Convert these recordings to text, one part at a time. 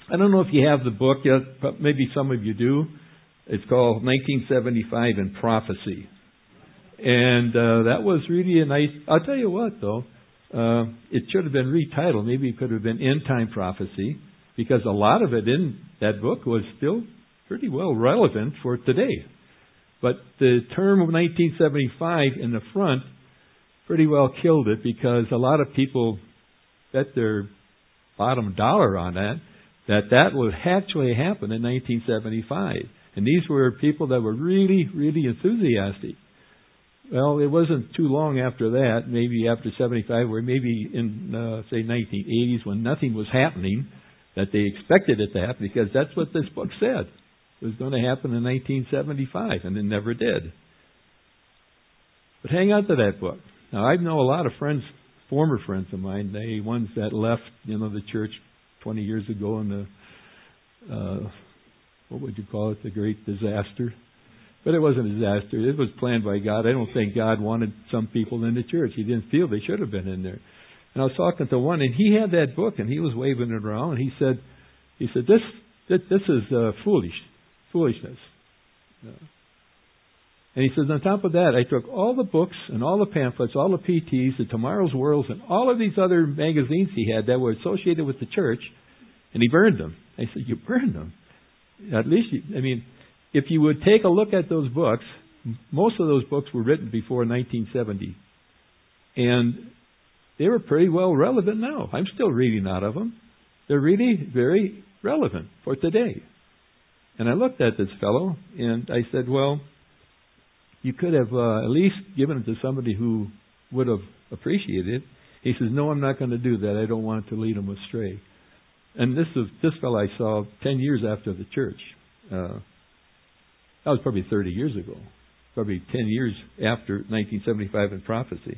I don't know if you have the book yet, but maybe some of you do. It's called 1975 in Prophecy. And that was really a nice... I'll tell you what, though. It should have been retitled. Maybe it could have been End Time Prophecy, because a lot of it in that book was still pretty well relevant for today. But the term of 1975 in the front pretty well killed it, because a lot of people bet their bottom dollar on that would actually happen in 1975. And these were people that were really, really enthusiastic. Well, it wasn't too long after that, maybe after 75, or maybe in, say, 1980s, when nothing was happening, that they expected it to happen, because that's what this book said. It was going to happen in 1975, and it never did. But hang on to that book. Now, I know a lot of friends, former friends of mine, the ones that left, the church 20 years ago in the, what would you call it, the great disaster. But it wasn't a disaster. It was planned by God. I don't think God wanted some people in the church. He didn't feel they should have been in there. And I was talking to one, and he had that book, and he was waving it around, and he said, this is foolishness. And he says, on top of that, I took all the books and all the pamphlets, all the PTs, the Tomorrow's Worlds, and all of these other magazines he had that were associated with the church, and he burned them. I said, you burned them? At least, if you would take a look at those books, most of those books were written before 1970. And they were pretty well relevant now. I'm still reading out of them. They're really very relevant for today. And I looked at this fellow, and I said, well, you could have at least given it to somebody who would have appreciated it. He says, no, I'm not going to do that. I don't want to lead them astray. And this fellow I saw 10 years after the church. That was probably 30 years ago. Probably 10 years after 1975 in Prophecy.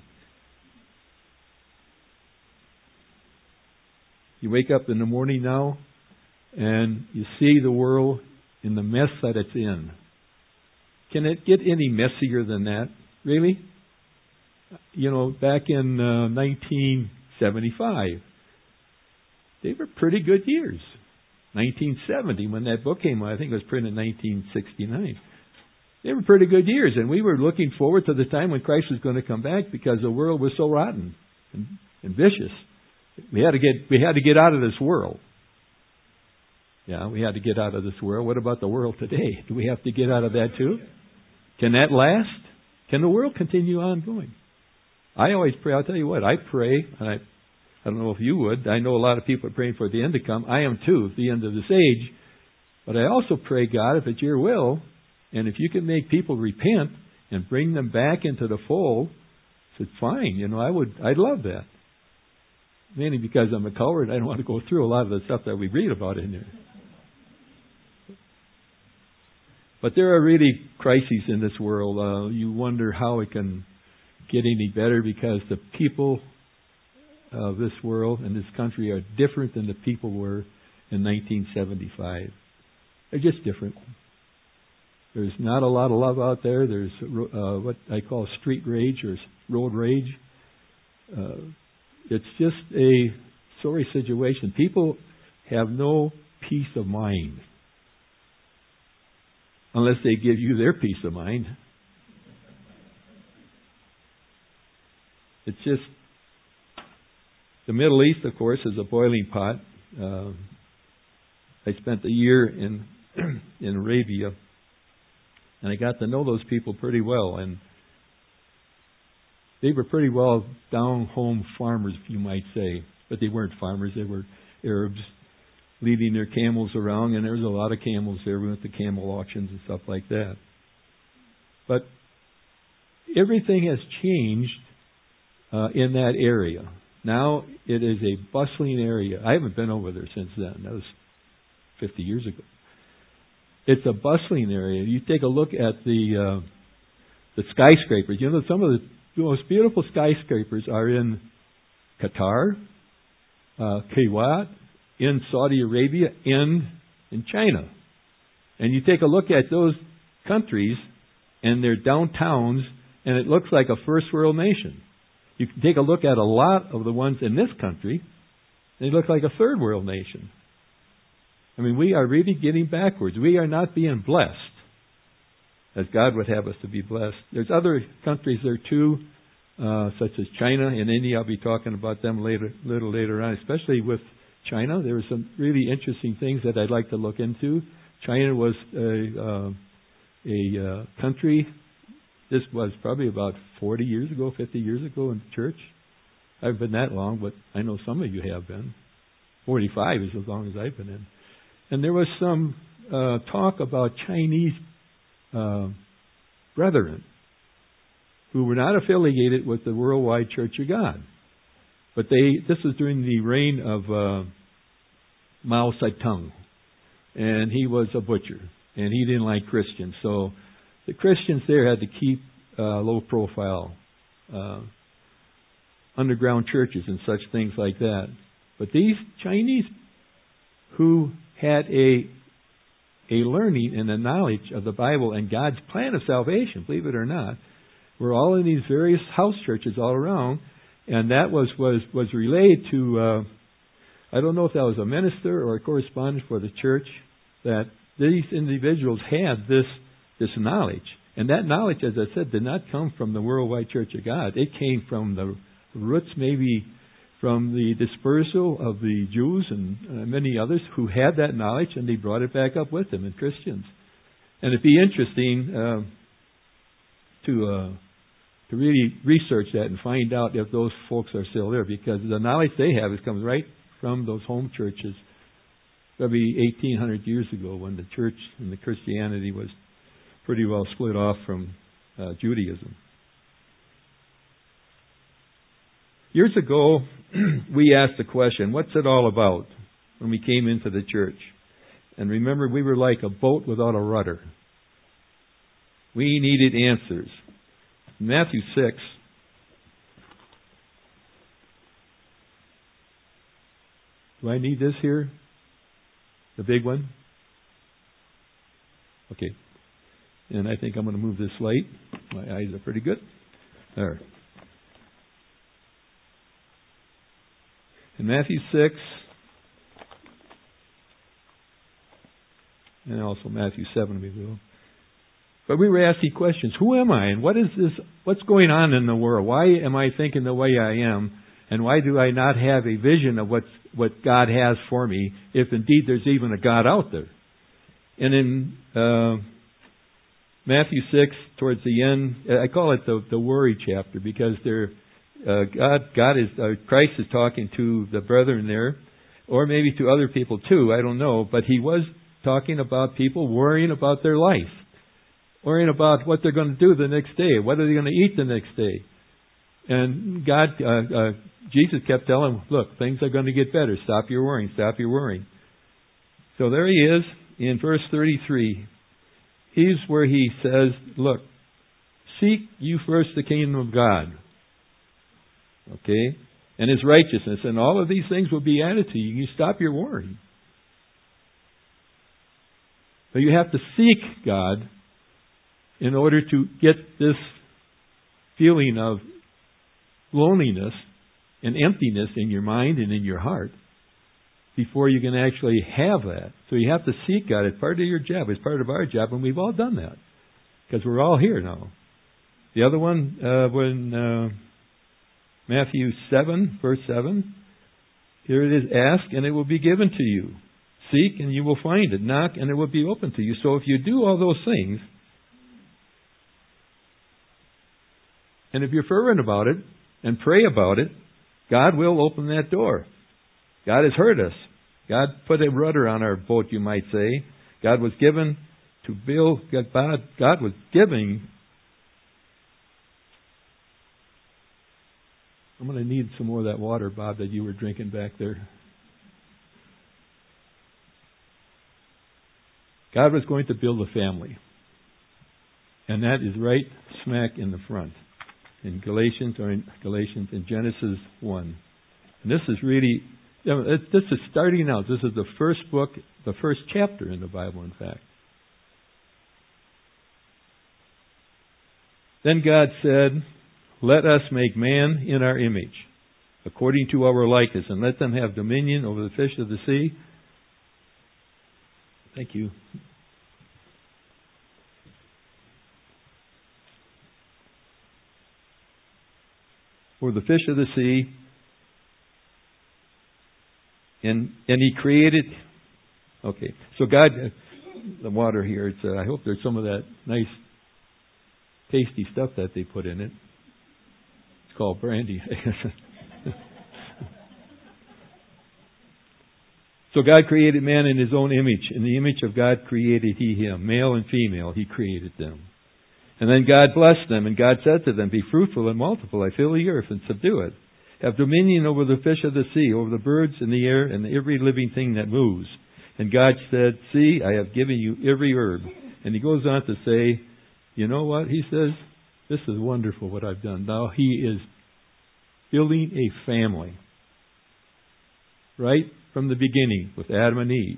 You wake up in the morning now, and you see the world in the mess that it's in. Can it get any messier than that? Really? Back in 1975, they were pretty good years. 1970, when that book came out, I think it was printed in 1969. They were pretty good years, and we were looking forward to the time when Christ was going to come back, because the world was so rotten and vicious. We had to get out of this world. Yeah, we had to get out of this world. What about the world today? Do we have to get out of that too? Can that last? Can the world continue on going? I always pray. I'll tell you what, I pray, and I don't know if you would. I know a lot of people are praying for the end to come. I am too, at the end of this age. But I also pray, God, if it's your will, and if you can make people repent and bring them back into the fold, I said, fine, I'd love that. Mainly because I'm a coward, I don't want to go through a lot of the stuff that we read about in there. But there are really crises in this world. You wonder how it can get any better, because the people of this world and this country are different than the people were in 1975. They're just different. There's not a lot of love out there. There's what I call street rage or road rage. It's just a sorry situation. People have no peace of mind unless they give you their peace of mind. It's just, the Middle East, of course, is a boiling pot. I spent a year in Arabia, and I got to know those people pretty well. And they were pretty well down-home farmers, you might say. But they weren't farmers. They were Arabs leading their camels around, and there was a lot of camels there. We went to camel auctions and stuff like that. But everything has changed in that area. Now it is a bustling area. I haven't been over there since then. That was 50 years ago. It's a bustling area. You take a look at the skyscrapers. Some of the most beautiful skyscrapers are in Qatar, Kuwait, in Saudi Arabia, and in China. And you take a look at those countries and their downtowns, and it looks like a first world nation. You can take a look at a lot of the ones in this country, and they look like a third world nation. I mean, we are really getting backwards. We are not being blessed as God would have us to be blessed. There's other countries there too, such as China and India. I'll be talking about them a little later on, especially with China. There were some really interesting things that I'd like to look into. China was a country. This was probably about 40 years ago, 50 years ago in the church. I haven't been that long, but I know some of you have been. 45 is as long as I've been in. And there was some talk about Chinese brethren who were not affiliated with the Worldwide Church of God. But this was during the reign of Mao Zedong. And he was a butcher. And he didn't like Christians. So the Christians there had to keep low profile underground churches and such things like that. But these Chinese who had a learning and a knowledge of the Bible and God's plan of salvation, believe it or not, were all in these various house churches all around, and that was relayed to, I don't know if that was a minister or a correspondent for the church, that these individuals had this knowledge. And that knowledge, as I said, did not come from the Worldwide Church of God. It came from the roots, maybe from the dispersal of the Jews and many others who had that knowledge, and they brought it back up with them in Christians. And it'd be interesting to really research that and find out if those folks are still there, because the knowledge they have comes right from those home churches, probably 1,800 years ago, when the church and the Christianity was pretty well split off from Judaism. Years ago, we asked the question, what's it all about, when we came into the church? And remember, we were like a boat without a rudder. We needed answers. In Matthew 6, do I need this here? The big one? Okay. And I think I'm going to move this light. My eyes are pretty good. There. In Matthew 6, and also Matthew 7, we will. But we were asking questions. Who am I? And what is this? What's going on in the world? Why am I thinking the way I am? And why do I not have a vision of what God has for me, if indeed there's even a God out there? And in Matthew 6, towards the end, I call it the worry chapter, because Christ is talking to the brethren there, or maybe to other people too, I don't know, but he was talking about people worrying about their life, worrying about what they're going to do the next day, what are they going to eat the next day. And Jesus kept telling them, look, things are going to get better. Stop your worrying. Stop your worrying. So there he is in verse 33. Here's where he says, look, seek you first the kingdom of God. Okay? And His righteousness. And all of these things will be added to you. You stop your worrying. But you have to seek God in order to get this feeling of loneliness and emptiness in your mind and in your heart before you can actually have that. So you have to seek God. It's part of your job. It's part of our job, and we've all done that because we're all here now. The other one, when Matthew 7, verse 7, here it is, ask and it will be given to you. Seek and you will find it. Knock and it will be open to you. So if you do all those things, and if you're fervent about it and pray about it, God will open that door. God has heard us. God put a rudder on our boat, you might say. God was given to build. God was giving. I'm going to need some more of that water, Bob, that you were drinking back there. God was going to build a family. And that is right smack in the front. In in Genesis 1. And this is really, this is starting out. This is the first book, the first chapter in the Bible, in fact. Then God said, let us make man in our image, according to our likeness, and let them have dominion over the fish of the sea, Thank you. For the fish of the sea, and He created. Okay, so God, the water here. It's. I hope there's some of that nice, tasty stuff that they put in it. It's called brandy. So God created man in His own image. In the image of God created He him. Male and female, He created them. And then God blessed them, and God said to them, "Be fruitful and multiply, fill the earth and subdue it. Have dominion over the fish of the sea, over the birds in the air, and every living thing that moves." And God said, "See, I have given you every herb." And He goes on to say, you know what? He says, this is wonderful what I've done. Now He is building a family. Right from the beginning with Adam and Eve.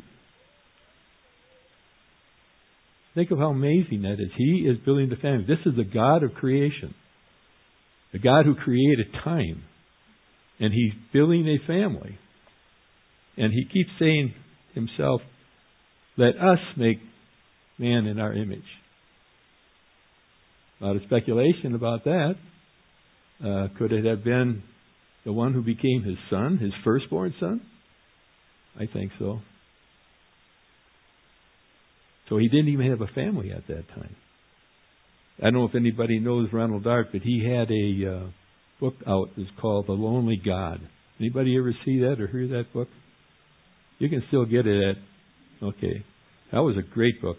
Think of how amazing that is. He is building the family. This is the God of creation. The God who created time. And He's building a family. And He keeps saying Himself, "Let us make man in our image." A lot of speculation about that. Could it have been the one who became His son, His firstborn son? I think so. So He didn't even have a family at that time. I don't know if anybody knows Ronald Dart, but he had a book out. It's called The Lonely God. Anybody ever see that or hear that book? You can still get it at... Okay. That was a great book.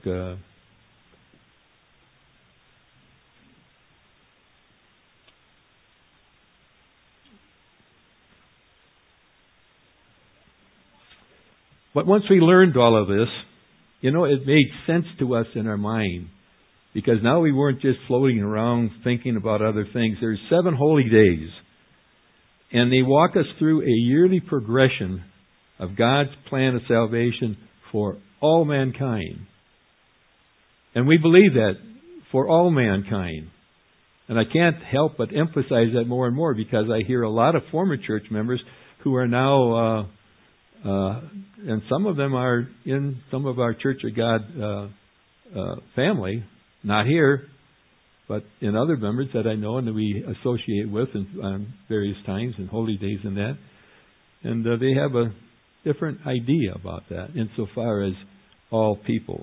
But once we learned all of this, it made sense to us in our mind. Because now we weren't just floating around thinking about other things. There's 7 holy days. And they walk us through a yearly progression of God's plan of salvation for all mankind. And we believe that for all mankind. And I can't help but emphasize that more and more because I hear a lot of former church members who are now... and some of them are in some of our Church of God family, not here, but in other members that I know and that we associate with on various times and holy days and that. And they have a different idea about that insofar as all people.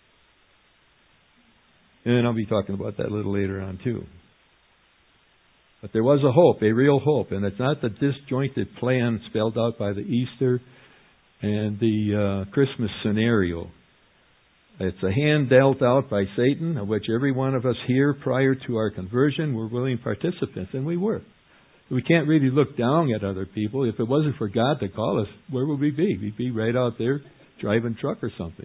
And I'll be talking about that a little later on too. But there was a hope, a real hope, and it's not the disjointed plan spelled out by the Easter and the Christmas scenario. It's a hand dealt out by Satan, of which every one of us here prior to our conversion were willing participants, and we were. We can't really look down at other people. If it wasn't for God to call us, where would we be? We'd be right out there driving truck or something.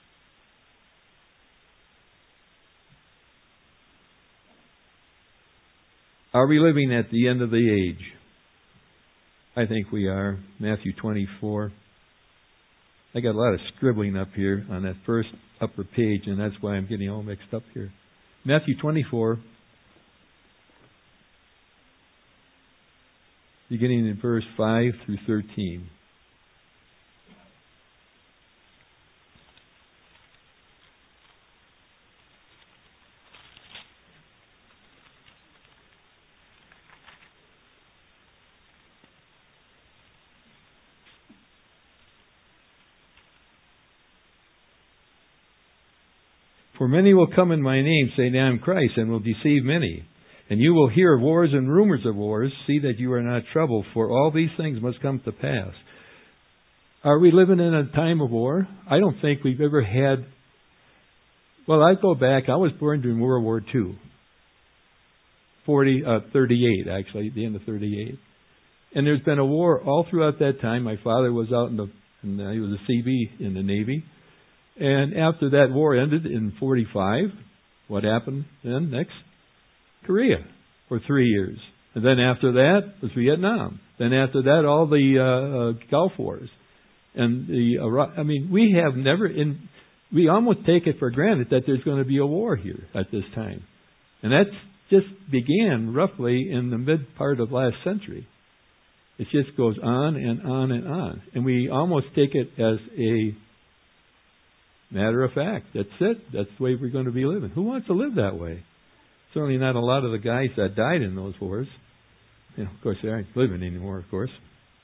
Are we living at the end of the age? I think we are. Matthew 24. I got a lot of scribbling up here on that first upper page, and that's why I'm getting all mixed up here. Matthew 24, beginning in verse 5 through 13. For many will come in my name, saying, I am Christ, and will deceive many. And you will hear wars and rumors of wars. See that you are not troubled, for all these things must come to pass. Are we living in a time of war? I don't think we've ever had... Well, I go back. I was born during World War II. 38, actually, at the end of 38. And there's been a war all throughout that time. My father was out he was a CB in the Navy. And after that war ended in 45, what happened then next? Korea for 3 years. And then after that was Vietnam. Then after that, all the Gulf Wars. And we have never... We almost take it for granted that there's going to be a war here at this time. And that just began roughly in the mid part of last century. It just goes on and on and on. And we almost take it as Matter of fact, that's it. That's the way we're going to be living. Who wants to live that way? Certainly not a lot of the guys that died in those wars. You know, of course, they aren't living anymore, of course.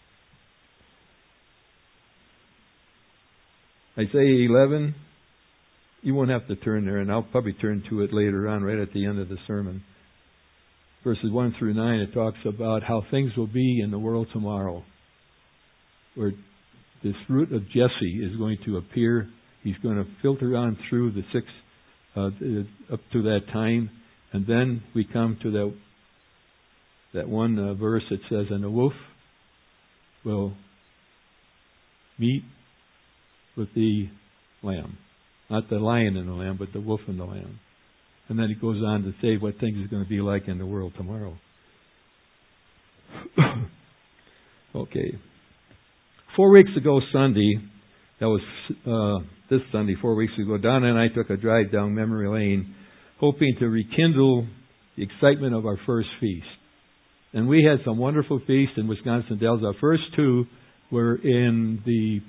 Isaiah 11, you won't have to turn there, and I'll probably turn to it later on, right at the end of the sermon. Verses 1 through 9, it talks about how things will be in the world tomorrow, where this root of Jesse is going to appear. He's going to filter on through the six up to that time, and then we come to that one verse that says, "And the wolf will meet with the lamb," not the lion and the lamb, but the wolf and the lamb. And then he goes on to say what things are going to be like in the world tomorrow. Okay. 4 weeks ago Sunday, that was this Sunday, 4 weeks ago, Donna and I took a drive down memory lane, hoping to rekindle the excitement of our first feast. And we had some wonderful feasts in Wisconsin Dells. Our first two were in the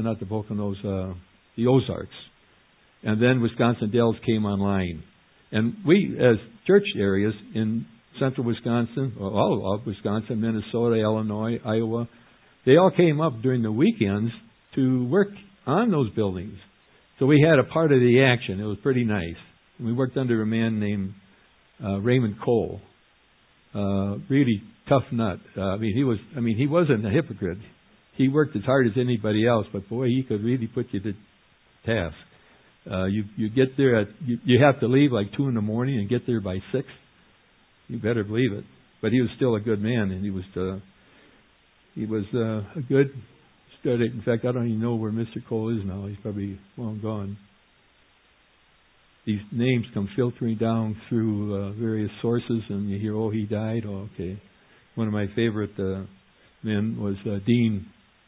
the Ozarks. And then Wisconsin Dells came online. And we, as church areas in central Wisconsin, all of Wisconsin, Minnesota, Illinois, Iowa, they all came up during the weekends to work on those buildings. So we had a part of the action. It was pretty nice. We worked under a man named Raymond Cole. Really tough nut. He wasn't a hypocrite. He worked as hard as anybody else, but boy, he could really put you to task. You get there you have to leave like 2 a.m. and get there by 6. You better believe it. But he was still a good man, and he was a good study. In fact, I don't even know where Mr. Cole is now. He's probably long gone. These names come filtering down through various sources, and you hear, "Oh, he died." Oh, okay. One of my favorite men was Dean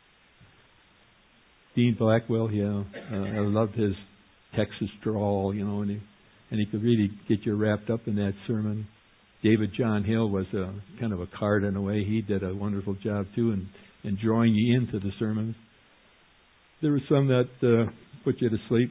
Blackwell. Yeah, I loved his Texas drawl, and he could really get you wrapped up in that sermon. David John Hill was kind of a card in a way. He did a wonderful job too in drawing you into the sermons. There were some that put you to sleep.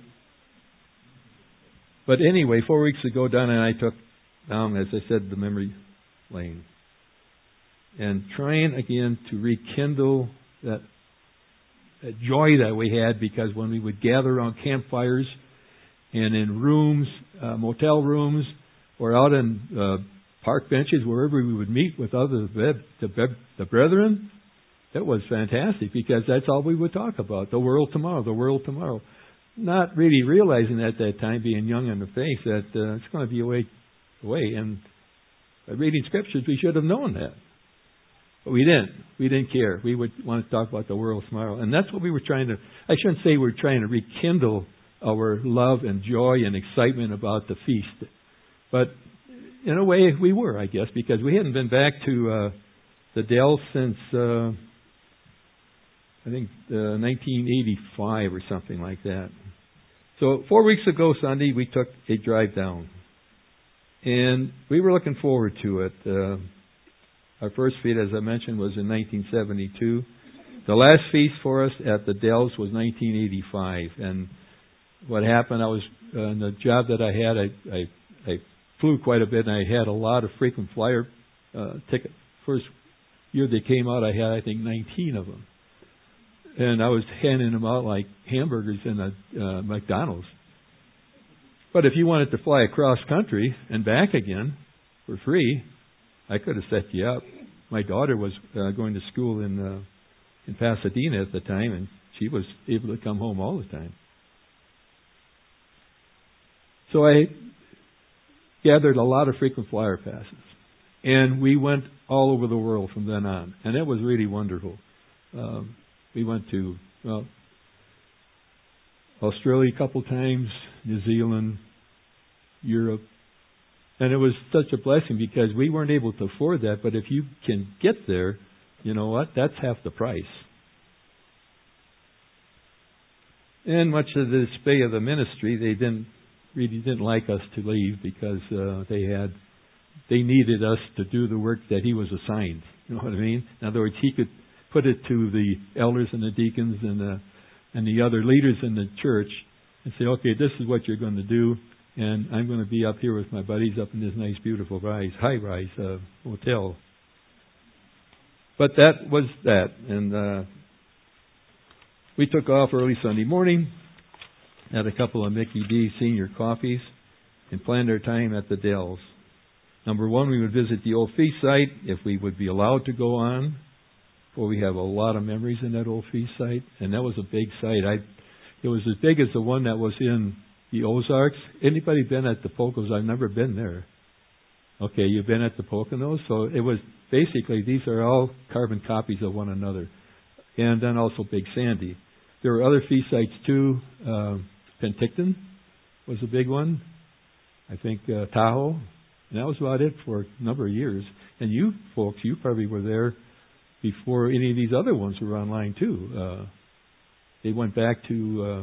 But anyway, 4 weeks ago, Donna and I took down, as I said, the memory lane. And trying again to rekindle that joy that we had, because when we would gather around campfires and in rooms, motel rooms, or out in park benches, wherever we would meet with the brethren, that was fantastic, because that's all we would talk about. The world tomorrow, the world tomorrow. Not really realizing at that time, being young in the faith, that it's going to be away. And by reading scriptures, we should have known that. But we didn't. We didn't care. We would want to talk about the world tomorrow. And that's what we were trying to... I shouldn't say we're trying to rekindle our love and joy and excitement about the feast. But in a way, we were, I guess, because we hadn't been back to the Dells since... I think 1985 or something like that. So 4 weeks ago Sunday, we took a drive down. And we were looking forward to it. Our first feast, as I mentioned, was in 1972. The last feast for us at the Dells was 1985. And what happened, I was in the job that I had, I flew quite a bit, and I had a lot of frequent flyer tickets. First year they came out, I had, I think, 19 of them. And I was handing them out like hamburgers in a McDonald's. But if you wanted to fly across country and back again for free, I could have set you up. My daughter was going to school in Pasadena at the time, and she was able to come home all the time. So I gathered a lot of frequent flyer passes. And we went all over the world from then on. And it was really wonderful. We went to Australia a couple times, New Zealand, Europe. And it was such a blessing, because we weren't able to afford that. But if you can get there, you know what? That's half the price. And much to the dismay of the ministry, they didn't like us to leave, because they needed us to do the work that he was assigned. You know what I mean? In other words, he could put it to the elders and the deacons and the other leaders in the church and say, okay, this is what you're going to do, and I'm going to be up here with my buddies up in this nice, beautiful high-rise hotel. But that was that, and we took off early Sunday morning, had a couple of Mickey D senior coffees, and planned our time at the Dells. Number one, we would visit the old feast site if we would be allowed to go on. Well, we have a lot of memories in that old feast site, and that was a big site. It was as big as the one that was in the Ozarks. Anybody been at the Poconos? I've never been there. Okay, you've been at the Poconos? So it was basically, these are all carbon copies of one another. And then also Big Sandy. There were other feast sites too. Penticton was a big one. I think Tahoe. And that was about it for a number of years. And you folks, you probably were there before any of these other ones were online too. They went back to,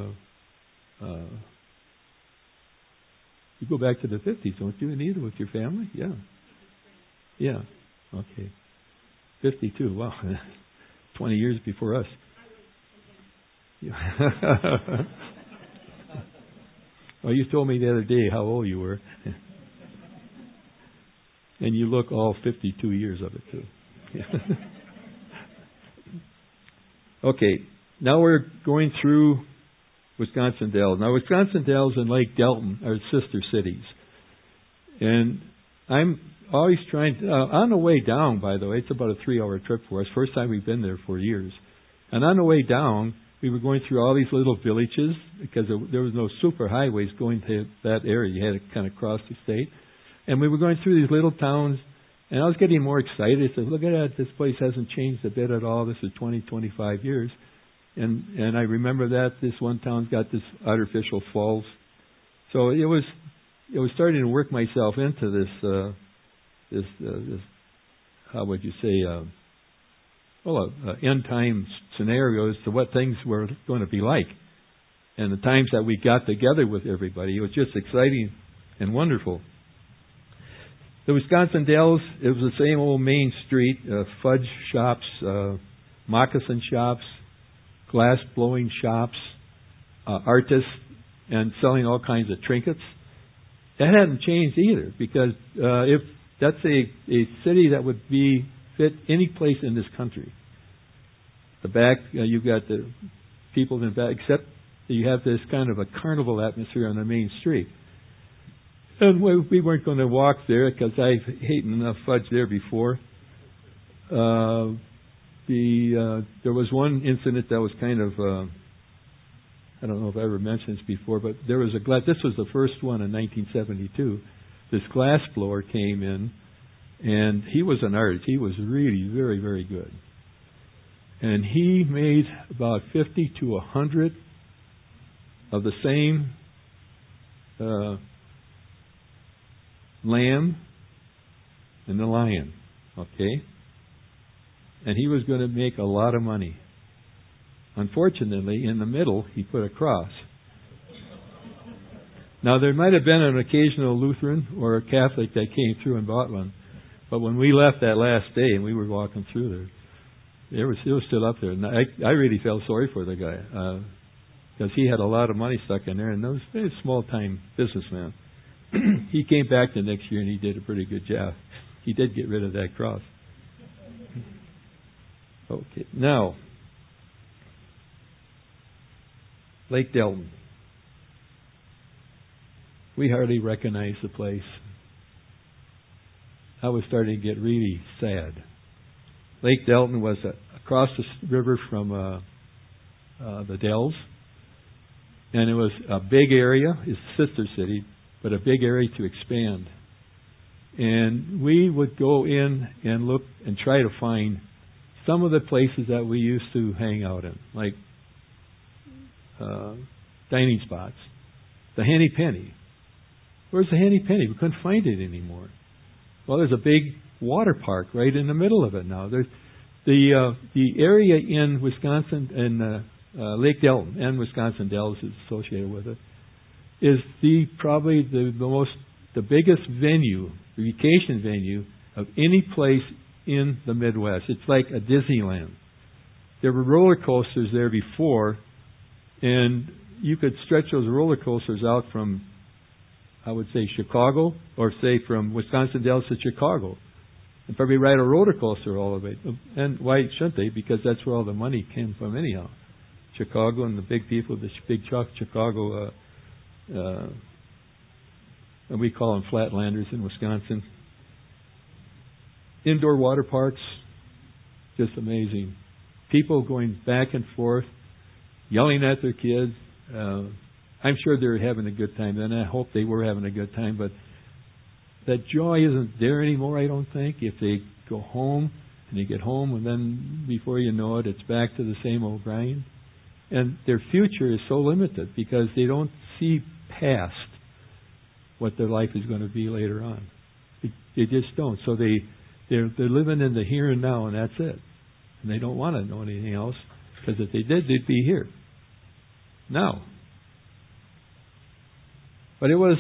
you go back to the 50s, don't you, Anita, with your family? Yeah. Yeah. Okay. 52, wow. 20 years before us. Yeah. Well, you told me the other day how old you were. And you look all 52 years of it, too. Okay, now we're going through Wisconsin Dells. Now, Wisconsin Dells and Lake Delton are sister cities. And I'm always trying to, on the way down, by the way, it's about a 3-hour trip for us. First time we've been there for years. And on the way down, we were going through all these little villages because there was no super highways going to that area. You had to kind of cross the state. And we were going through these little towns, and I was getting more excited. I said, look at that, this place hasn't changed a bit at all. This is 20, 25 years. And I remember that this one town's got this artificial falls. So it was starting to work myself into this how would you say, end time scenario as to what things were going to be like. And the times that we got together with everybody, it was just exciting and wonderful. The Wisconsin Dells, it was the same old main street, fudge shops, moccasin shops, glass blowing shops, artists, and selling all kinds of trinkets. That hadn't changed either, because if that's a city that would fit any place in this country. The back, you've got the people in the back, except that you have this kind of a carnival atmosphere on the main street. And we weren't going to walk there because I've eaten enough fudge there before. There was one incident that was kind of, I don't know if I ever mentioned this before, but there was this was the first one in 1972. This glass blower came in, and he was an artist. He was really very, very good. And he made about 50 to 100 of the same lamb and the lion, okay? And he was going to make a lot of money. Unfortunately, in the middle, he put a cross. Now, there might have been an occasional Lutheran or a Catholic that came through and bought one, but when we left that last day and we were walking through there, it was still up there. And I really felt sorry for the guy because he had a lot of money stuck in there, and that was a very small-time businessman. He came back the next year and he did a pretty good job. He did get rid of that cross. Okay, now, Lake Delton. We hardly recognize the place. I was starting to get really sad. Lake Delton was across the river from the Dells, and it was a big area. It's a sister city, but a big area to expand. And we would go in and look and try to find some of the places that we used to hang out in, like dining spots. The Henny Penny. Where's the Henny Penny? We couldn't find it anymore. Well, there's a big water park right in the middle of it now. There's the area in Wisconsin and Lake Delton and Wisconsin Dells is associated with it, is probably the biggest venue, vacation venue of any place in the Midwest. It's like a Disneyland. There were roller coasters there before, and you could stretch those roller coasters out from, I would say, Chicago, or say from Wisconsin Dells to Chicago, and probably ride a roller coaster all the way. And why shouldn't they? Because that's where all the money came from anyhow. Chicago and the big people, the big Chicago, and we call them flatlanders in Wisconsin. Indoor water parks, just amazing. People going back and forth, yelling at their kids. I'm sure they're having a good time, and I hope they were having a good time, but that joy isn't there anymore, I don't think. If they go home, and they get home, and then before you know it, it's back to the same old grind. And their future is so limited because they don't see past what their life is going to be later on. They just don't. So they're living in the here and now, and that's it. And they don't want to know anything else, because if they did, they'd be here now. But it was,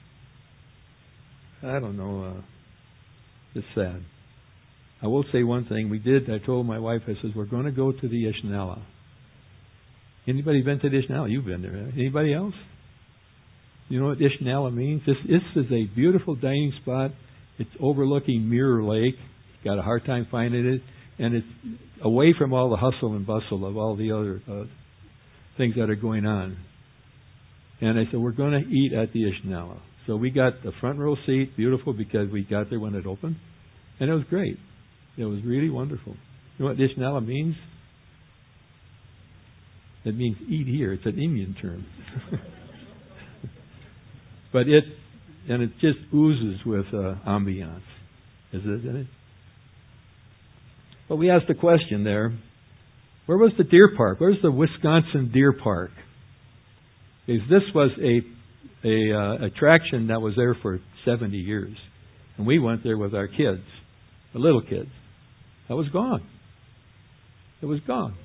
I don't know, it's sad. I will say one thing. I told my wife, I says, we're going to go to the Ishnala. Anybody been to the Ishnala? You've been there. Right? Anybody else? You know what Ishnala means? This is a beautiful dining spot. It's overlooking Mirror Lake. Got a hard time finding it. And it's away from all the hustle and bustle of all the other things that are going on. And I said, we're going to eat at the Ishnala. So we got the front row seat, beautiful, because we got there when it opened. And it was great. It was really wonderful. You know what Ishnala means? It means eat here. It's an Indian term. But it just oozes with ambiance. Isn't it? But we asked the question there, where was the deer park? Where's the Wisconsin Deer Park? Because this was a attraction that was there for 70 years. And we went there with our kids, the little kids. That was gone. It was gone.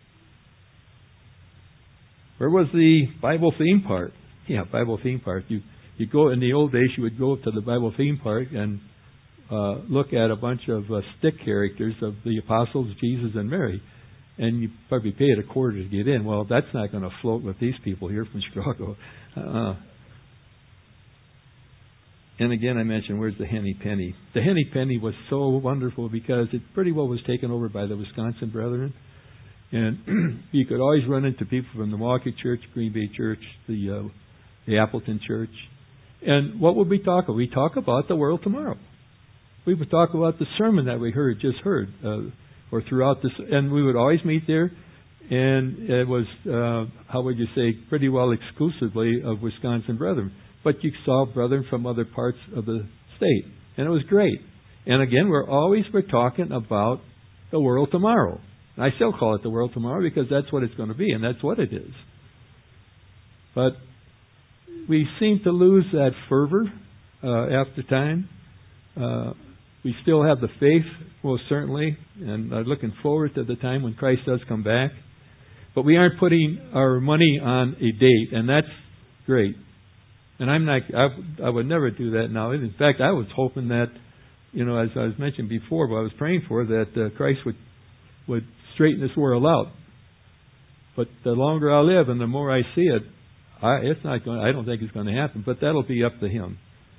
Where was the Bible theme park? Yeah, Bible theme park. You go, in the old days, you would go to the Bible theme park and look at a bunch of stick characters of the apostles, Jesus and Mary. And you probably paid a quarter to get in. Well, that's not going to float with these people here from Chicago. And again, I mentioned, where's the Henny Penny? The Henny Penny was so wonderful because it pretty well was taken over by the Wisconsin Brethren. And you could always run into people from the Milwaukee Church, Green Bay Church, the Appleton Church. And what would we talk about? We talk about the world tomorrow. We would talk about the sermon that we just heard, or throughout this. And we would always meet there. And it was, how would you say, pretty well exclusively of Wisconsin Brethren. But you saw brethren from other parts of the state. And it was great. And again, we're talking about the world tomorrow. I still call it the world tomorrow because that's what it's going to be, and that's what it is. But we seem to lose that fervor after time. We still have the faith, most certainly, and are looking forward to the time when Christ does come back. But we aren't putting our money on a date, and that's great. And I would never do that now. In fact, I was hoping that, as I was mentioned before, what I was praying for, that Christ would straighten this world out. But the longer I live and the more I see it, I don't think it's going to happen. But that'll be up to Him.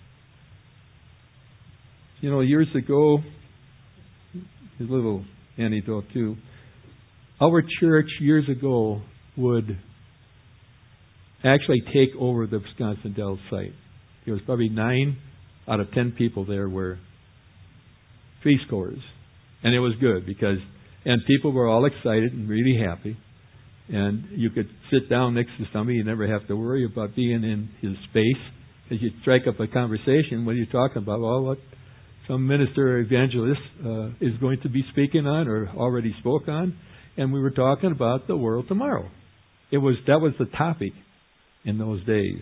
Years ago, a little anecdote too. Our church years ago would actually take over the Wisconsin Dells site. There was probably 9 out of 10 people there were Peace Corps. And it was good and people were all excited and really happy. And you could sit down next to somebody. You never have to worry about being in his space. Because you strike up a conversation. What are you talking about? Well, what some minister or evangelist is going to be speaking on or already spoke on. And we were talking about the world tomorrow. That was the topic in those days.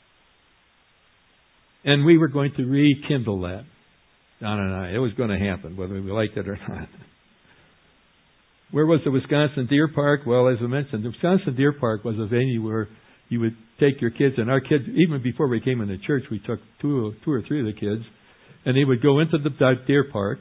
And we were going to rekindle that, Don and I. It was going to happen, whether we liked it or not. Where was the Wisconsin Deer Park? Well, as I mentioned, the Wisconsin Deer Park was a venue where you would take your kids, and our kids, even before we came into church, we took two or three of the kids, and they would go into the Deer Park. It's a pretty big area. And, those little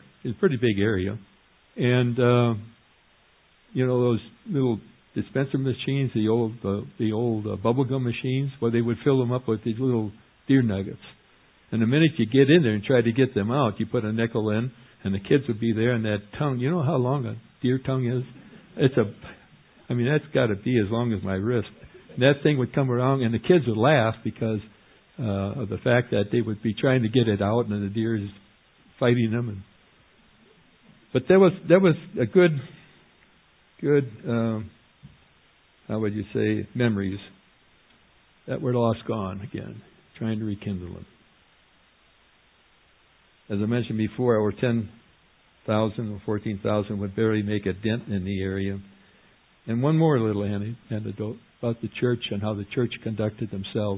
dispenser machines, the old bubblegum machines, where they would fill them up with these little deer nuggets. And the minute you get in there and try to get them out, you put a nickel in, and the kids would be there, and that tongue, you know how long a deer tongue is? That's got to be as long as my wrist. And that thing would come around, and the kids would laugh because of the fact that they would be trying to get it out, and the deer is fighting them. But there was a good, how would you say, memories that were lost gone again, trying to rekindle them. As I mentioned before, over 10,000 or 14,000 would barely make a dent in the area. And one more little anecdote about the church and how the church conducted themselves.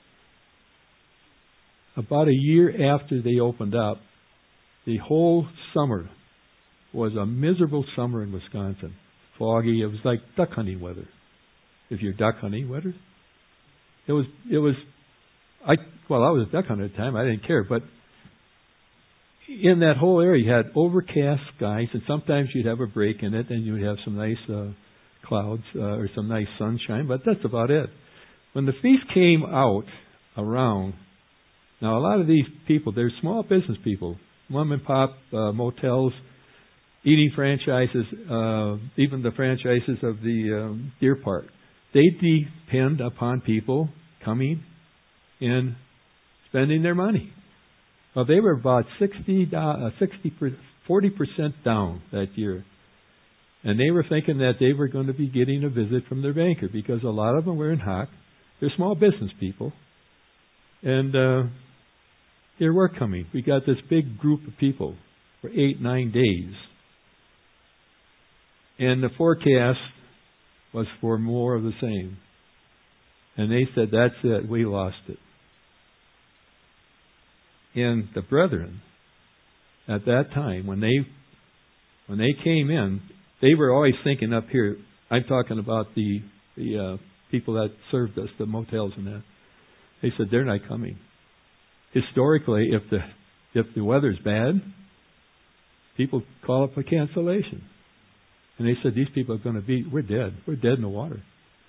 About a year after they opened up, the whole summer was a miserable summer in Wisconsin. Foggy. It was like duck hunting weather. If you're duck hunting weather. I was a duck hunter at the time. I didn't care. But in that whole area, you had overcast skies, and sometimes you'd have a break in it, and you would have some nice clouds or some nice sunshine, but that's about it. When the feast came out around, now a lot of these people, they're small business people, mom and pop motels, eating franchises, even the franchises of the Deer Park. They depend upon people coming and spending their money. Well, they were about 40% down that year. And they were thinking that they were going to be getting a visit from their banker because a lot of them were in hock. They're small business people. And they were coming. We got this big group of people for 8-9 days. And the forecast was for more of the same. And they said, that's it, we lost it. And the brethren, at that time, when they came in, they were always thinking up here. I'm talking about the people that served us, the motels and that. They said they're not coming. Historically, if the weather's bad, people call up a cancellation, and they said these people are going to be. We're dead. We're dead in the water.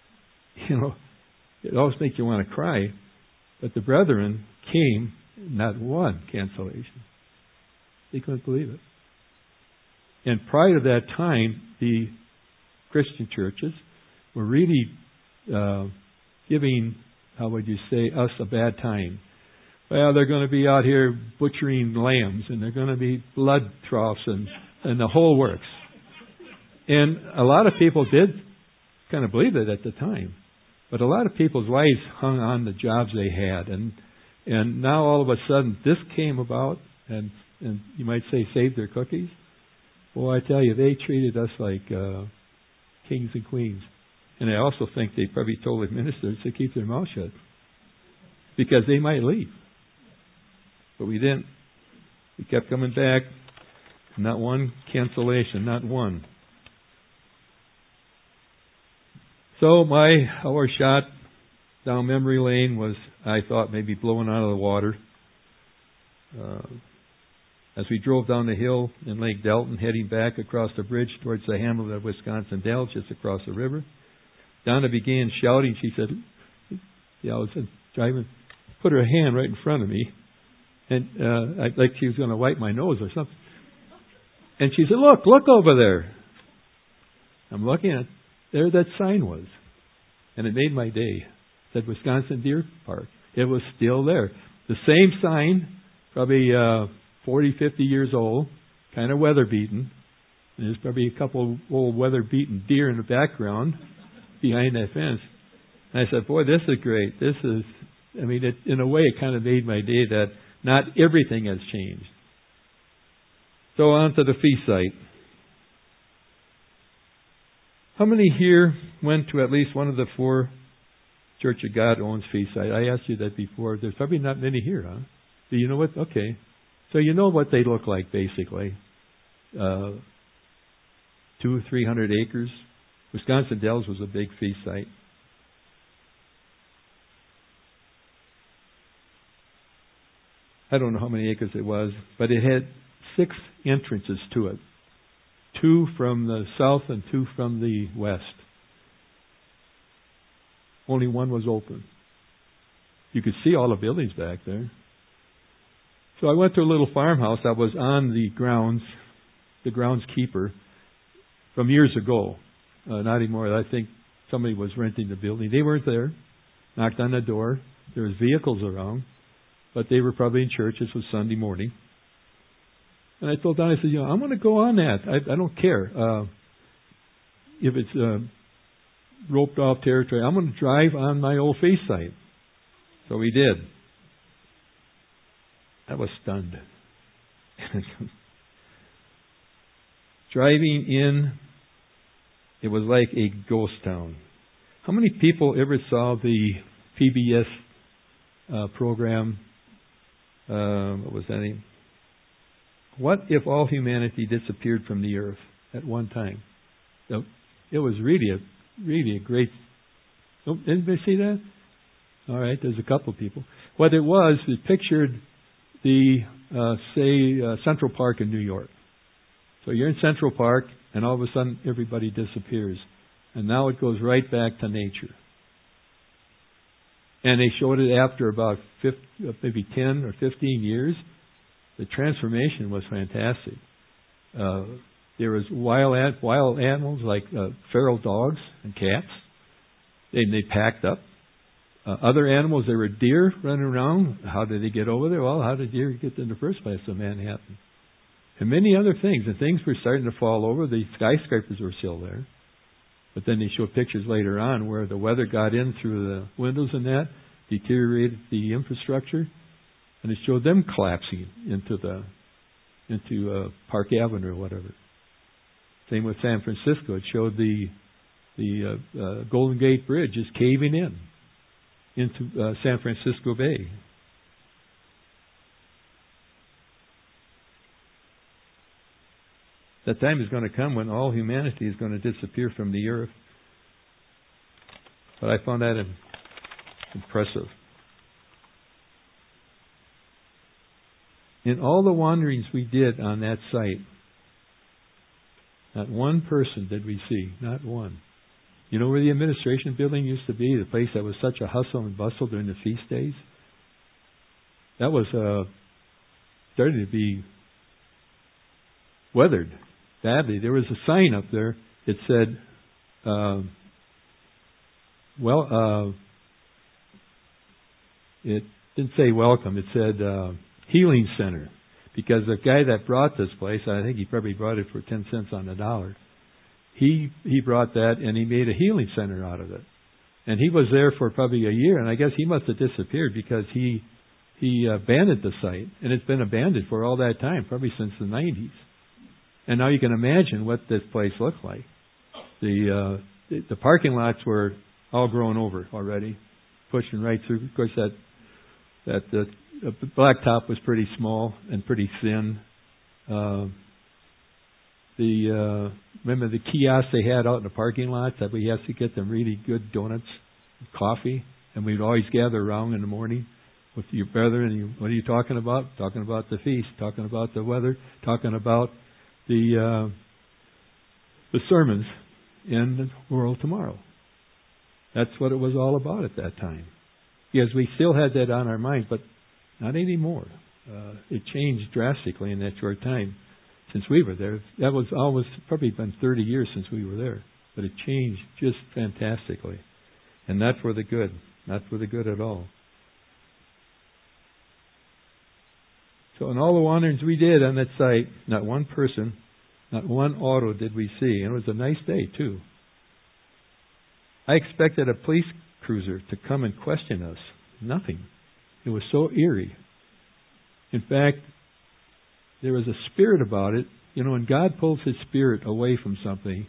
It always makes you want to cry. But the brethren came. Not one cancellation. They couldn't believe it. And prior to that time, the Christian churches were really giving, how would you say, us a bad time. Well, they're going to be out here butchering lambs, and they're going to be blood troughs and the whole works. And a lot of people did kind of believe it at the time. But a lot of people's lives hung on the jobs they had. And now all of a sudden this came about, and you might say saved their cookies. Well, I tell you, they treated us like kings and queens. And I also think they probably told the ministers to keep their mouth shut because they might leave. But we didn't. We kept coming back. Not one cancellation, not one. So our shot down memory lane was, I thought, maybe blowing out of the water. As we drove down the hill in Lake Delton, heading back across the bridge towards the hamlet of Wisconsin Dells, just across the river, Donna began shouting. She said, I was driving, put her hand right in front of me, and like she was going to wipe my nose or something. And she said, look over there. I'm looking at, there that sign was. And it made my day. It said Wisconsin Deer Park. It was still there. The same sign, probably 40, 50 years old, kind of weather-beaten. And there's probably a couple old weather-beaten deer in the background behind that fence. And I said, boy, this is great. This is, in a way, it kind of made my day that not everything has changed. So on to the feast site. How many here went to at least one of the 4 Church of God owns feast site? I asked you that before. There's probably not many here, huh? Do you know what? Okay. So you know what they look like, basically. 200-300 acres. Wisconsin Dells was a big feast site. I don't know how many acres it was, but it had 6 entrances to it. 2 from the south and 2 from the west. Only one was open. You could see all the buildings back there. So I went to a little farmhouse that was on the groundskeeper from years ago. Not anymore. I think somebody was renting the building. They weren't there. Knocked on the door. There was vehicles around, but they were probably in church. This was Sunday morning. And I told Don, I said, I'm going to go on that. I don't care if it's roped off territory. I'm going to drive on my old faith site. So we did. I was stunned. Driving in, it was like a ghost town. How many people ever saw the PBS program? What was that name? What if all humanity disappeared from the earth at one time? It was really a great. Oh, anybody see that? All right, there's a couple people. What it was, it pictured the Central Park in New York. So you're in Central Park, and all of a sudden everybody disappears, and now it goes right back to nature. And they showed it after about maybe 10 or 15 years. The transformation was fantastic. There was wild animals like feral dogs and cats. They packed up. Other animals, there were deer running around. How did they get over there? Well, how did deer get in the first place in Manhattan? And many other things. And things were starting to fall over. The skyscrapers were still there. But then they showed pictures later on where the weather got in through the windows and that, deteriorated the infrastructure, and it showed them collapsing into Park Avenue or whatever. Same with San Francisco. It showed the Golden Gate Bridge is caving in into San Francisco Bay. That time is going to come when all humanity is going to disappear from the earth. But I found that impressive. In all the wanderings we did on that site, not one person did we see. Not one. You know where the administration building used to be? The place that was such a hustle and bustle during the feast days? That was starting to be weathered badly. There was a sign up there that said, it didn't say welcome. It said healing center. Because the guy that brought this place, I think he probably brought it for 10 cents on the dollar. He brought that and he made a healing center out of it. And he was there for probably a year, and I guess he must have disappeared because he abandoned the site. And it's been abandoned for all that time, probably since the 90s. And now you can imagine what this place looked like. The parking lots were all grown over already, pushing right through. Of course, the blacktop was pretty small and pretty thin. Remember the kiosks they had out in the parking lot that we had to get them really good donuts, and coffee, and we'd always gather around in the morning with your brother. And what are you talking about? Talking about the feast, talking about the weather, talking about the sermons in the world tomorrow. That's what it was all about at that time. Yes, we still had that on our mind, but not anymore. It changed drastically in that short time since we were there. That was almost probably been 30 years since we were there. But it changed just fantastically. And not for the good. Not for the good at all. So in all the wanderings we did on that site, not one person, not one auto did we see. And it was a nice day, too. I expected a police cruiser to come and question us. Nothing. It was so eerie. In fact, there was a spirit about it. You know, when God pulls His Spirit away from something,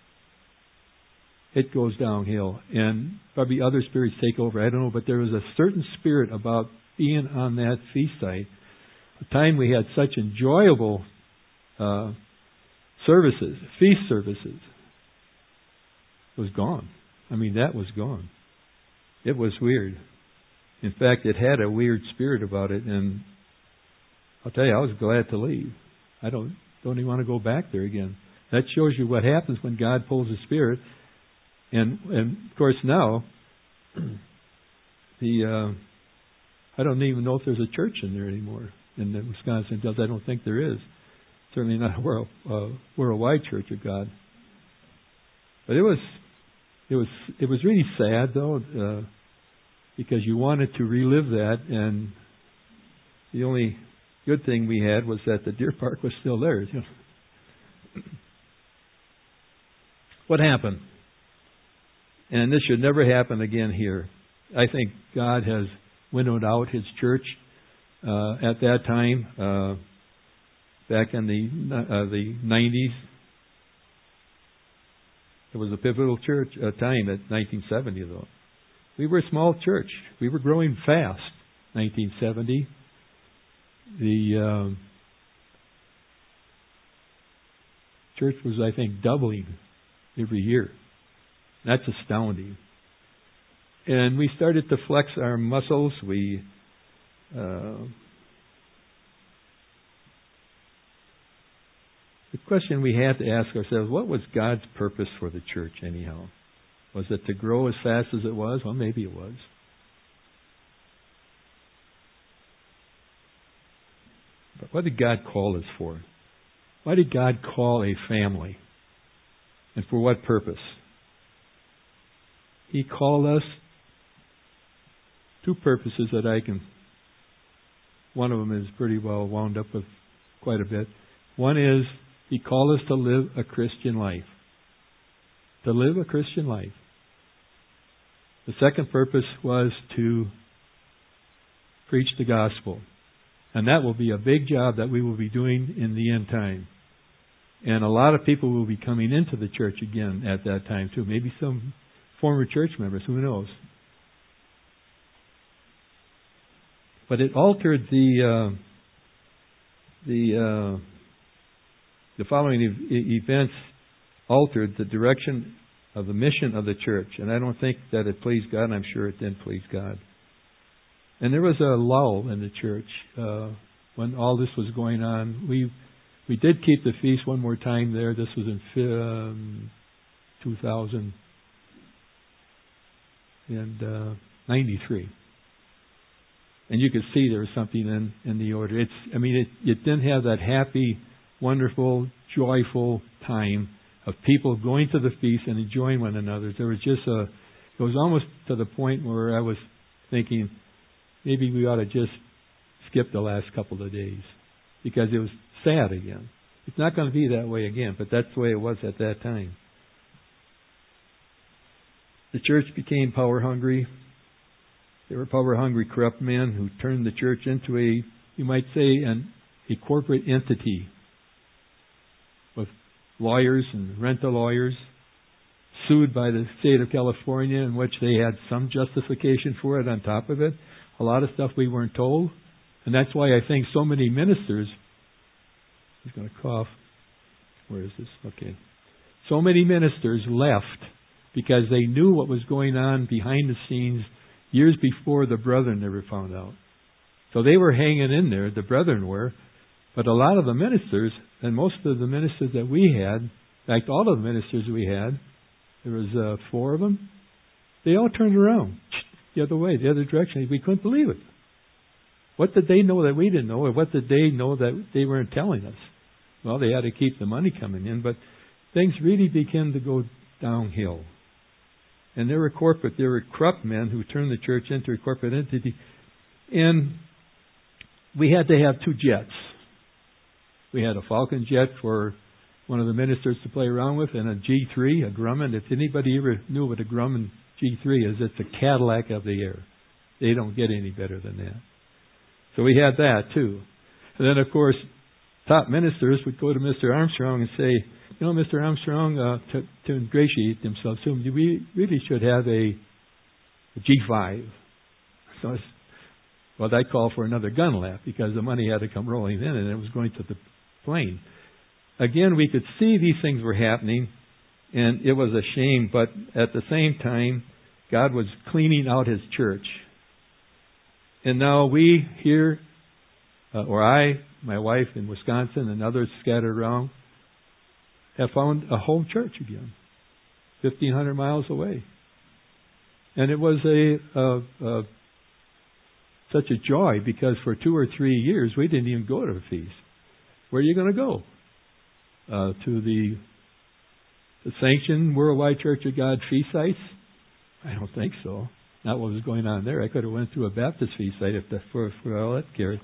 it goes downhill. And probably other spirits take over. I don't know. But there was a certain spirit about being on that feast site. The time we had such enjoyable services, feast services, was gone. I mean, that was gone. It was weird. In fact, it had a weird spirit about it, and I'll tell you, I was glad to leave. I don't even want to go back there again. That shows you what happens when God pulls His Spirit. And of course now, I don't even know if there's a church in there anymore in the Wisconsin Dells. I don't think there is. Certainly not a worldwide Church of God. But it was really sad though, because you wanted to relive that, and the only good thing we had was that the deer park was still there. You know. What happened? And this should never happen again here. I think God has winnowed out His church at that time, back in the 90s. It was a pivotal time at 1970, though. We were a small church. We were growing fast. 1970. The church was, I think, doubling every year. That's astounding. And we started to flex our muscles. The question we had to ask ourselves, what was God's purpose for the church anyhow? Was it to grow as fast as it was? Well, maybe it was. But what did God call us for? Why did God call a family? And for what purpose? He called us two purposes that one of them is pretty well wound up with quite a bit. One is, He called us to live a Christian life. To live a Christian life. The second purpose was to preach the gospel. And that will be a big job that we will be doing in the end time. And a lot of people will be coming into the church again at that time too. Maybe some former church members, who knows. But it altered the following events altered the direction of the mission of the church. And I don't think that it pleased God, and I'm sure it didn't please God. And there was a lull in the church when all this was going on. We did keep the feast one more time there. This was in 1993. And you could see there was something in the order. It didn't have that happy, wonderful, joyful time of people going to the feast and enjoying one another. There was it was almost to the point where I was thinking, maybe we ought to just skip the last couple of days, because it was sad again. It's not going to be that way again, but that's the way it was at that time. The church became power hungry. There were power hungry, corrupt men who turned the church into you might say, a corporate entity with lawyers and rental lawyers sued by the state of California, in which they had some justification for it on top of it. A lot of stuff we weren't told. And that's why I think so many ministers... He's going to cough. Where is this? Okay. So many ministers left because they knew what was going on behind the scenes years before the brethren ever found out. So they were hanging in there, the brethren were. But a lot of the ministers, and most of the ministers that we had, in fact, all of the ministers we had, there was 4 of them, they all turned around the other way, the other direction. We couldn't believe it. What did they know that we didn't know? Or what did they know that they weren't telling us? Well, they had to keep the money coming in, but things really began to go downhill. And there were corrupt men who turned the church into a corporate entity. And we had to have 2 jets. We had a Falcon jet for one of the ministers to play around with, and a G3, a Grumman. If anybody ever knew what a Grumman G3 is, it's a Cadillac of the air. They don't get any better than that. So we had that too. And then, of course, top ministers would go to Mr. Armstrong and say, Mr. Armstrong, to ingratiate themselves to him, we really should have a G5. So that called for another gun lap, because the money had to come rolling in and it was going to the plane. Again, we could see these things were happening, and it was a shame, but at the same time, God was cleaning out His church. And now we here, my wife in Wisconsin and others scattered around, have found a home church again, 1,500 miles away. And it was such a joy because for 2 or 3 years we didn't even go to the feast. Where are you going to go? To the sanctioned Worldwide Church of God feast sites? I don't think so. Not what was going on there. I could have went to a Baptist feast site if that's for all that cared.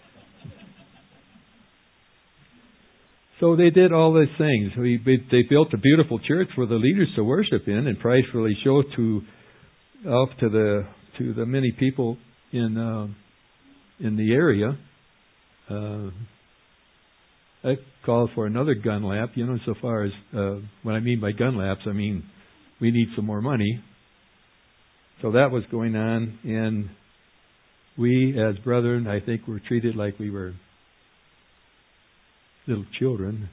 So they did all these things. They built a beautiful church for the leaders to worship in and pridefully show to the many people in the area. I called for another gun lap. So far as what I mean by gun laps, I mean we need some more money. So that was going on, and we as brethren, I think, were treated like we were little children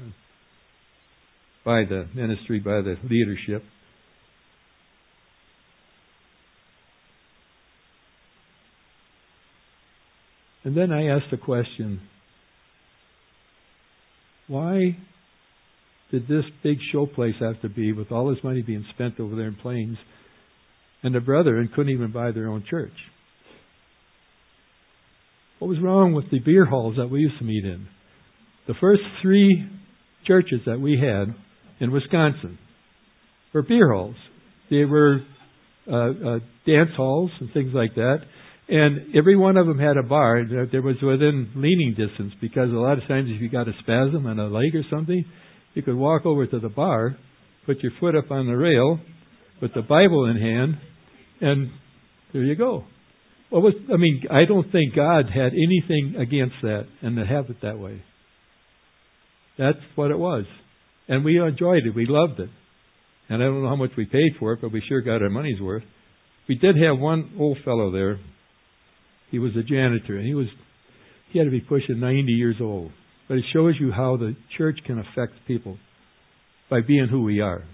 by the ministry, by the leadership. And then I asked the question, why did this big show place have to be with all this money being spent over there in Plains, and the brethren couldn't even buy their own church? What was wrong with the beer halls that we used to meet in? The first 3 churches that we had in Wisconsin were beer halls. They were dance halls and things like that. And every one of them had a bar. There was within leaning distance because a lot of times if you got a spasm on a leg or something, you could walk over to the bar, put your foot up on the rail, with the Bible in hand, and there you go. I don't think God had anything against that and to have it that way. That's what it was. And we enjoyed it. We loved it. And I don't know how much we paid for it, but we sure got our money's worth. We did have one old fellow there. He was a janitor, and he had to be pushing 90 years old. But it shows you how the church can affect people by being who we are.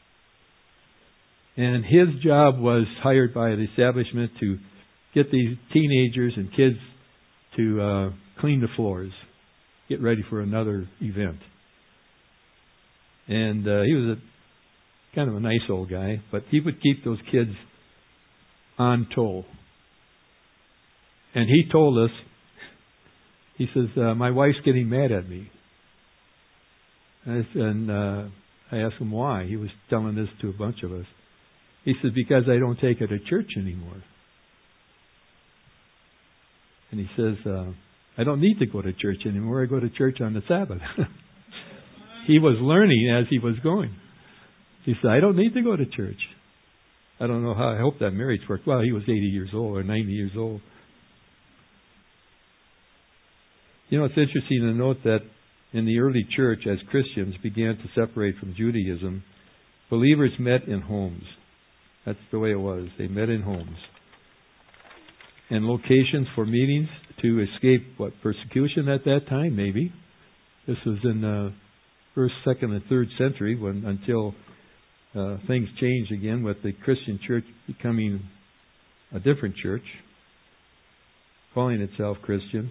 And his job was hired by the establishment to get these teenagers and kids to clean the floors, get ready for another event. And he was kind of a nice old guy, but he would keep those kids on toll. And he told us, he says, my wife's getting mad at me. And I asked him why. He was telling this to a bunch of us. He said, because I don't take her to church anymore. And he says, I don't need to go to church anymore. I go to church on the Sabbath. He was learning as he was going. He said, I don't need to go to church. I don't know how. I hope that marriage worked. Well, he was 80 years old or 90 years old. It's interesting to note that in the early church, as Christians began to separate from Judaism, believers met in homes. That's the way it was. They met in homes. And locations for meetings to escape, persecution at that time, maybe. This was in the 1st, 2nd, and 3rd century until things changed again with the Christian church becoming a different church, calling itself Christian.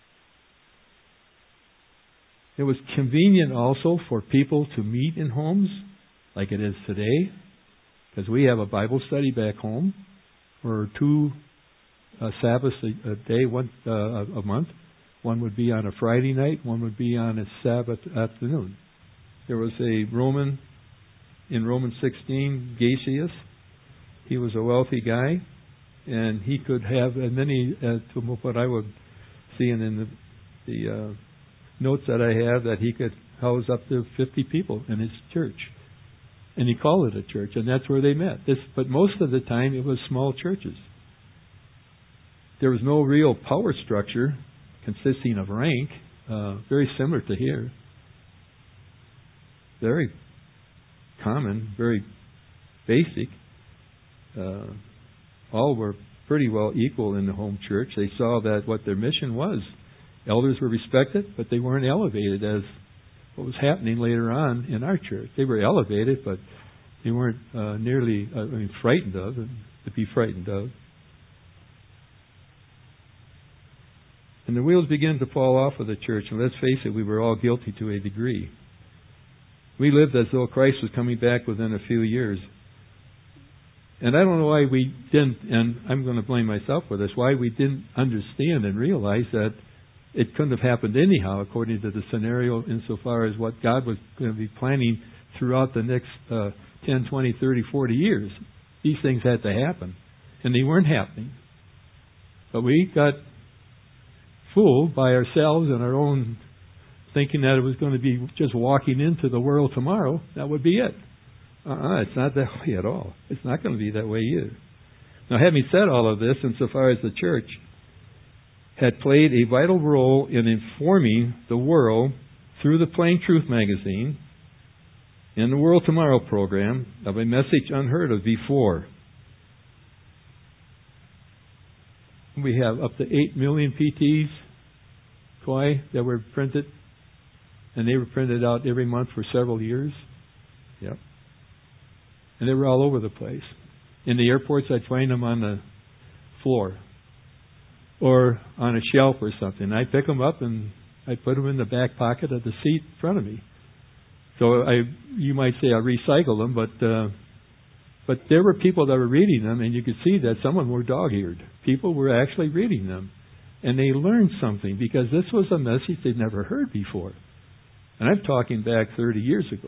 It was convenient also for people to meet in homes like it is today, because we have a Bible study back home or 2 Sabbaths a day, a month. One would be on a Friday night, one would be on a Sabbath afternoon. There was a Roman in Romans 16, Gasius. He was a wealthy guy, and he could have as many, to what I would see in the notes that I have, that he could house up to 50 people in his church. And he called it a church, and that's where they met. But most of the time, it was small churches. There was no real power structure consisting of rank, very similar to here. Very common, very basic. All were pretty well equal in the home church. They saw that what their mission was. Elders were respected, but they weren't elevated as what was happening later on in our church. They were elevated, but they weren't nearly frightened of, and to be frightened of. And the wheels began to fall off of the church, and let's face it, we were all guilty to a degree. We lived as though Christ was coming back within a few years. And I don't know why we didn't, and I'm going to blame myself for this, why we didn't understand and realize that it couldn't have happened anyhow according to the scenario insofar as what God was going to be planning throughout the next 10, 20, 30, 40 years. These things had to happen. And they weren't happening. But we got fooled by ourselves and our own thinking that it was going to be just walking into the world tomorrow. That would be it. It's not that way at all. It's not going to be that way either. Now, having said all of this, insofar as the church had played a vital role in informing the world through the Plain Truth magazine and the World Tomorrow program of a message unheard of before. We have up to 8 million PTs, Koi, that were printed, and they were printed out every month for several years. Yep. And they were all over the place. In the airports, I'd find them on the floor or on a shelf or something. I'd pick them up and I'd put them in the back pocket of the seat in front of me. So you might say I recycle them, but there were people that were reading them, and you could see that some of them were dog-eared. People were actually reading them, and they learned something because this was a message they'd never heard before. And I'm talking back 30 years ago.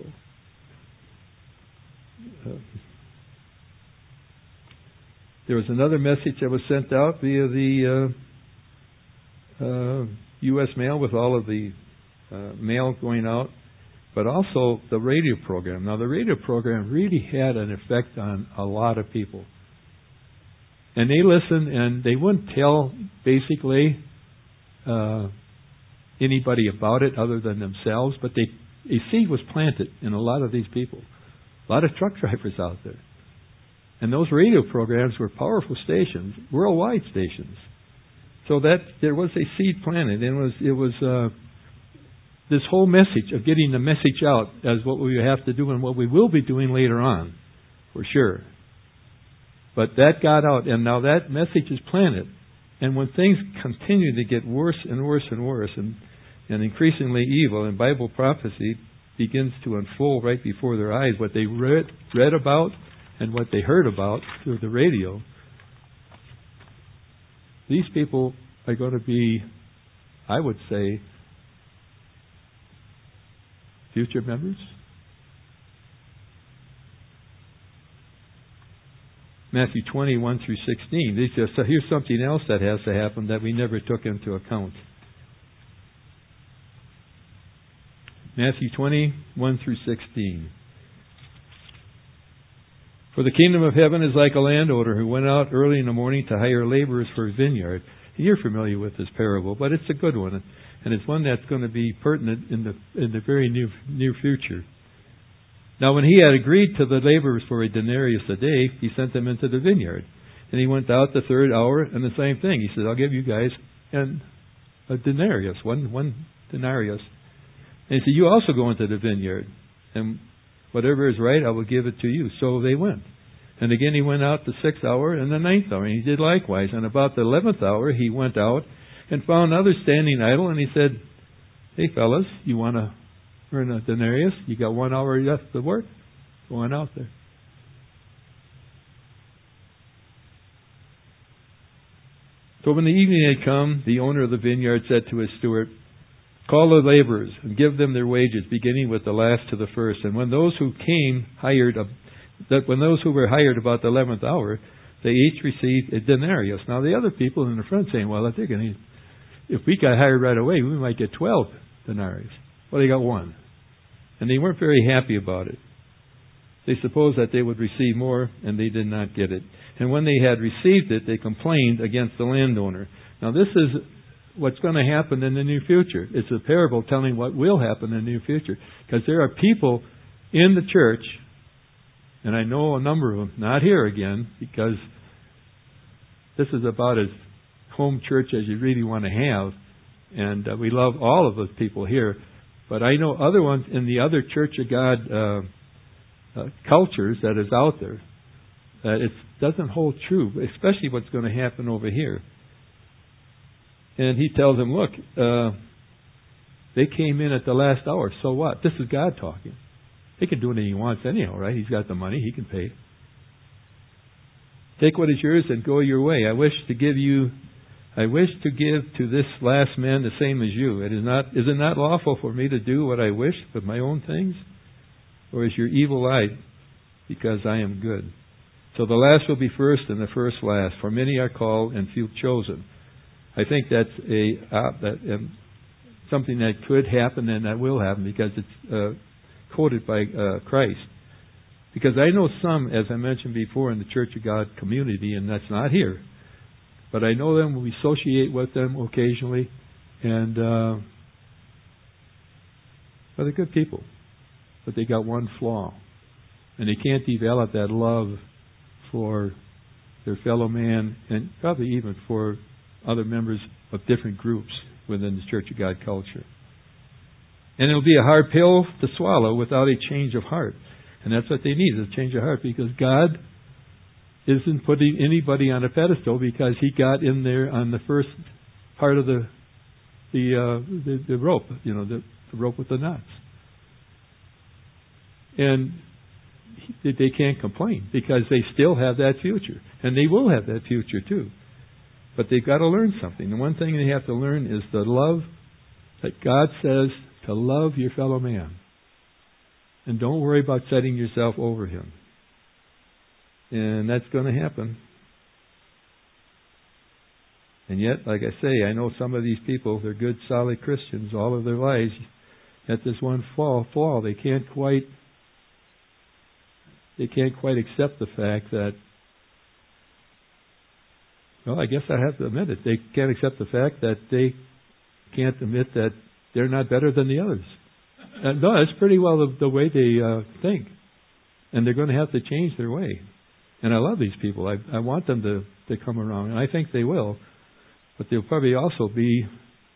There was another message that was sent out via the U.S. mail with all of the mail going out, but also the radio program. Now, the radio program really had an effect on a lot of people. And they listened, and they wouldn't tell, basically, anybody about it other than themselves, but a seed was planted in a lot of these people. A lot of truck drivers out there. And those radio programs were powerful stations, worldwide stations. So that there was a seed planted, and it was this whole message of getting the message out as what we have to do and what we will be doing later on, for sure. But that got out, and now that message is planted. And when things continue to get worse and worse and worse, and increasingly evil, and Bible prophecy begins to unfold right before their eyes, what they read about and what they heard about through the radio, these people are going to be, I would say, future members. Matthew 20, 1 through 16. So here's something else that has to happen that we never took into account. Matthew 20, 1 through 16. For the kingdom of heaven is like a landowner who went out early in the morning to hire laborers for his vineyard. You're familiar with this parable, but it's a good one, and it's one that's going to be pertinent in the very near future. Now, when he had agreed to the laborers for a denarius a day, he sent them into the vineyard. And he went out the third hour, and the same thing. He said, I'll give you guys a denarius, one denarius. And he said, you also go into the vineyard, and whatever is right, I will give it to you. So they went. And again, he went out the 6th hour and the 9th hour, and he did likewise. And about the 11th hour, he went out and found others standing idle, and he said, hey, fellas, you want to earn a denarius? You got 1 hour left to work? Go on out there. So when the evening had come, the owner of the vineyard said to his steward, call the laborers and give them their wages, beginning with the last to the first. And when those who were hired about the 11th hour, they each received a denarius. Now the other people in the front saying, well, if we got hired right away, we might get 12 denarius. Well, they got 1. And they weren't very happy about it. They supposed that they would receive more, and they did not get it. And when they had received it, they complained against the landowner. Now this is what's going to happen in the near future. It's a parable telling what will happen in the near future. Because there are people in the church, and I know a number of them, not here again, because this is about as home church as you really want to have. And we love all of those people here. But I know other ones in the other Church of God cultures that is out there that it doesn't hold true, especially what's going to happen over here. And he tells them, look, they came in at the last hour. So what? This is God talking. He can do anything he wants anyhow, right? He's got the money. He can pay. Take what is yours and go your way. I wish to give to this last man the same as you. Is it not lawful for me to do what I wish with my own things? Or is your evil eye because I am good? So the last will be first and the first last. For many are called and few chosen. I think that's something that could happen and that will happen because it's quoted by Christ. Because I know some, as I mentioned before, in the Church of God community, and that's not here, but I know them, we associate with them occasionally, and well, they're good people. But they got one flaw. And they can't develop that love for their fellow man, and probably even for other members of different groups within the Church of God culture. And it'll be a hard pill to swallow without a change of heart. And that's what they need, is a change of heart, because God isn't putting anybody on a pedestal because He got in there on the first part of the rope, the rope with the knots. And they can't complain because they still have that future. And they will have that future too. But they've got to learn something. The one thing they have to learn is the love that God says to love your fellow man. And don't worry about setting yourself over him. And that's going to happen. And yet, like I say, I know some of these people, they're good, solid Christians all of their lives. Yet this one flaw, they can't quite accept the fact that, well, I guess I have to admit it. They can't accept the fact that they can't admit that they're not better than the others. No, that's pretty well the way they think. And they're going to have to change their way. And I love these people. I want them to come around. And I think they will. But they'll probably also be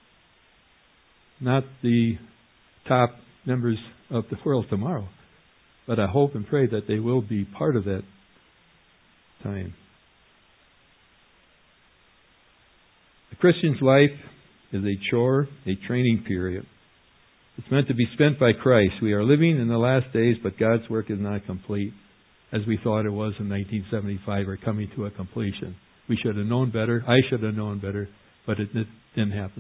not the top members of the world tomorrow. But I hope and pray that they will be part of that time. The Christian's life is a chore, a training period. It's meant to be spent by Christ. We are living in the last days, but God's work is not complete as we thought it was in 1975 or coming to a completion. We should have known better. I should have known better, but it didn't happen.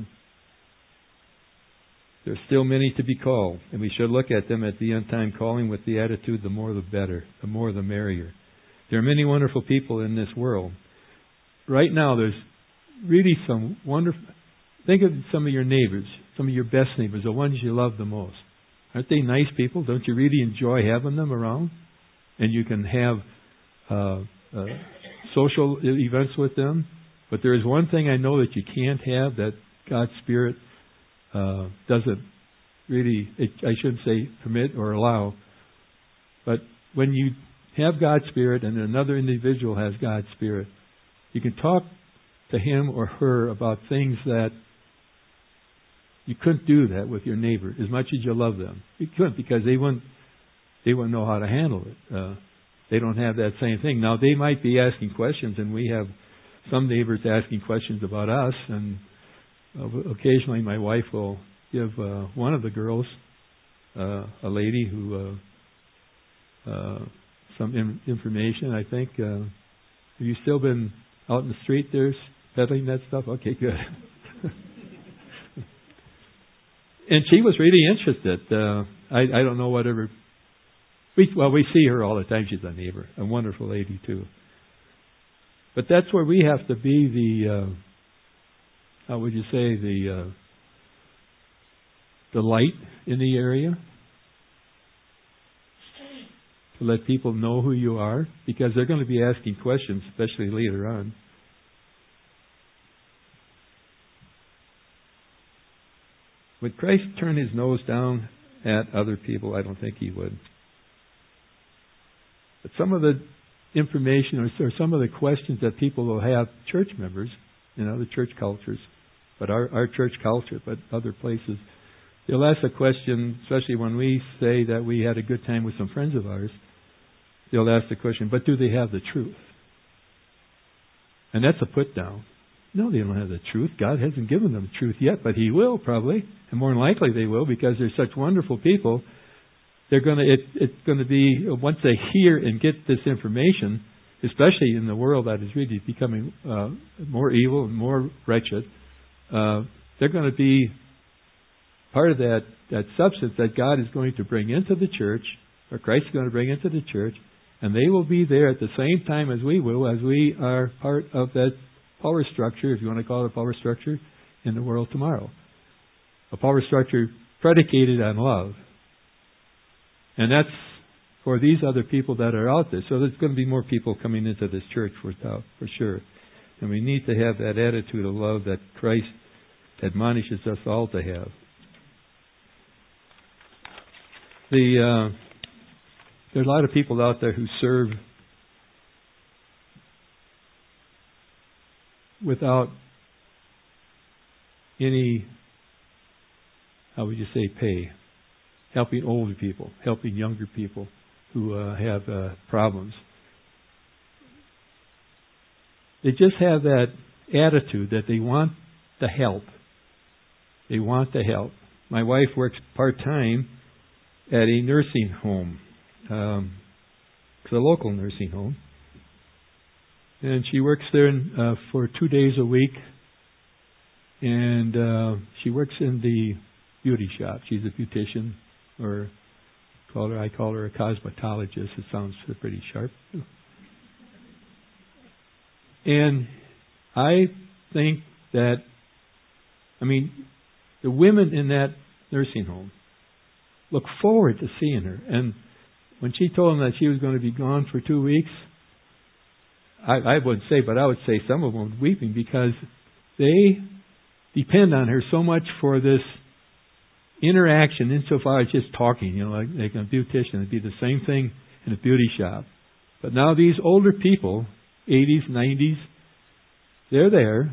There's still many to be called, and we should look at them at the end time calling with the attitude, the more the better, the more the merrier. There are many wonderful people in this world. Right now, there's really some wonderful... Think of some of your neighbors, some of your best neighbors, the ones you love the most. Aren't they nice people? Don't you really enjoy having them around? And you can have social events with them. But there is one thing I know that you can't have that God's Spirit doesn't really, I shouldn't say permit or allow. But when you have God's Spirit and another individual has God's Spirit, you can talk to him or her about things that you couldn't do that with your neighbor as much as you love them. You couldn't because they wouldn't know how to handle it. They don't have that same thing. Now, they might be asking questions, and we have some neighbors asking questions about us, and occasionally my wife will give one of the girls, a lady who, some information, I think. Have you still been out in the street there peddling that stuff? Okay, good. And she was really interested. I don't know whatever. We see her all the time. She's a neighbor, a wonderful lady too. But that's where we have to be the, how would you say, the light in the area. To let people know who you are, because they're going to be asking questions, especially later on. Would Christ turn His nose down at other people? I don't think He would. But some of the information or some of the questions that people will have, church members in other church cultures, but our church culture, but other places, they'll ask a question, especially when we say that we had a good time with some friends of ours, they'll ask the question, but do they have the truth? And that's a put down. No, they don't have the truth. God hasn't given them the truth yet, but He will probably, and more than likely they will, because they're such wonderful people. They're going to. It's going to be once they hear and get this information, especially in the world that is really becoming more evil and more wretched, they're going to be part of that substance that God is going to bring into the church, or Christ is going to bring into the church, and they will be there at the same time as we will, as we are part of that power structure, if you want to call it a power structure, in the world tomorrow. A power structure predicated on love. And that's for these other people that are out there. So there's going to be more people coming into this church for sure. And we need to have that attitude of love that Christ admonishes us all to have. There's a lot of people out there who serve without any, how would you say, pay. Helping older people, helping younger people who have problems. They just have that attitude that they want to help. They want to help. My wife works part-time at a nursing home. It's a local nursing home. And she works there for 2 days a week. And she works in the beauty shop. She's a beautician. Or I call her a cosmetologist. It sounds pretty sharp. And I think that, the women in that nursing home look forward to seeing her. And when she told them that she was going to be gone for 2 weeks, I wouldn't say, but I would say some of them were weeping because they depend on her so much for this interaction insofar as just talking, like a beautician. It'd be the same thing in a beauty shop. But now these older people, 80s, 90s, they're there.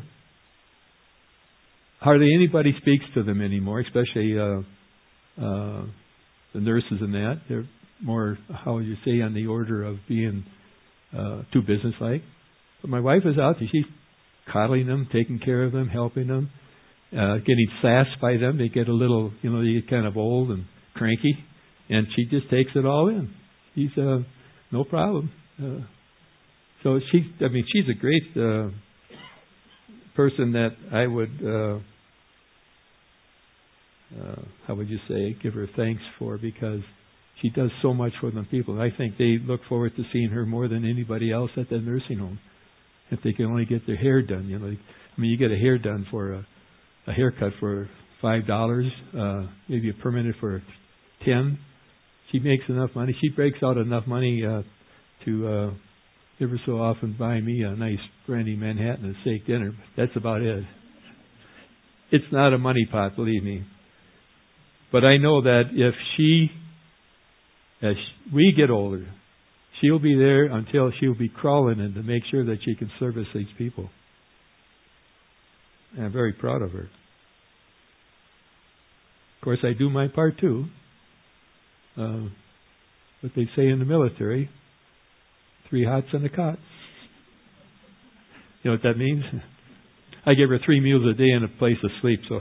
Hardly anybody speaks to them anymore, especially the nurses and that. They're more, how would you say, on the order of being too businesslike. But my wife is out there. She's coddling them, taking care of them, helping them. Getting sassed by them. They get a little, they get kind of old and cranky, and she just takes it all in. She's no problem. So she's a great person that I would, how would you say, give her thanks for, because she does so much for them people. I think they look forward to seeing her more than anybody else at the nursing home. If they can only get their hair done, you get a hair done for a haircut for $5, maybe a permanent for $10. She makes enough money. She breaks out enough money to every so often buy me a nice brandy Manhattan and steak dinner. That's about it. It's not a money pot, believe me. But I know that as we get older, she'll be there until she'll be crawling in to make sure that she can service these people. And I'm very proud of her. Of course, I do my part too. What they say in the military, 3 hots and a cot. You know what that means? I give her 3 meals a day and a place to sleep. So,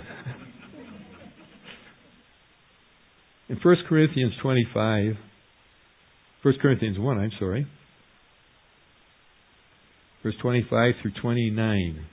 in 1 Corinthians 1 verse 25 through 29.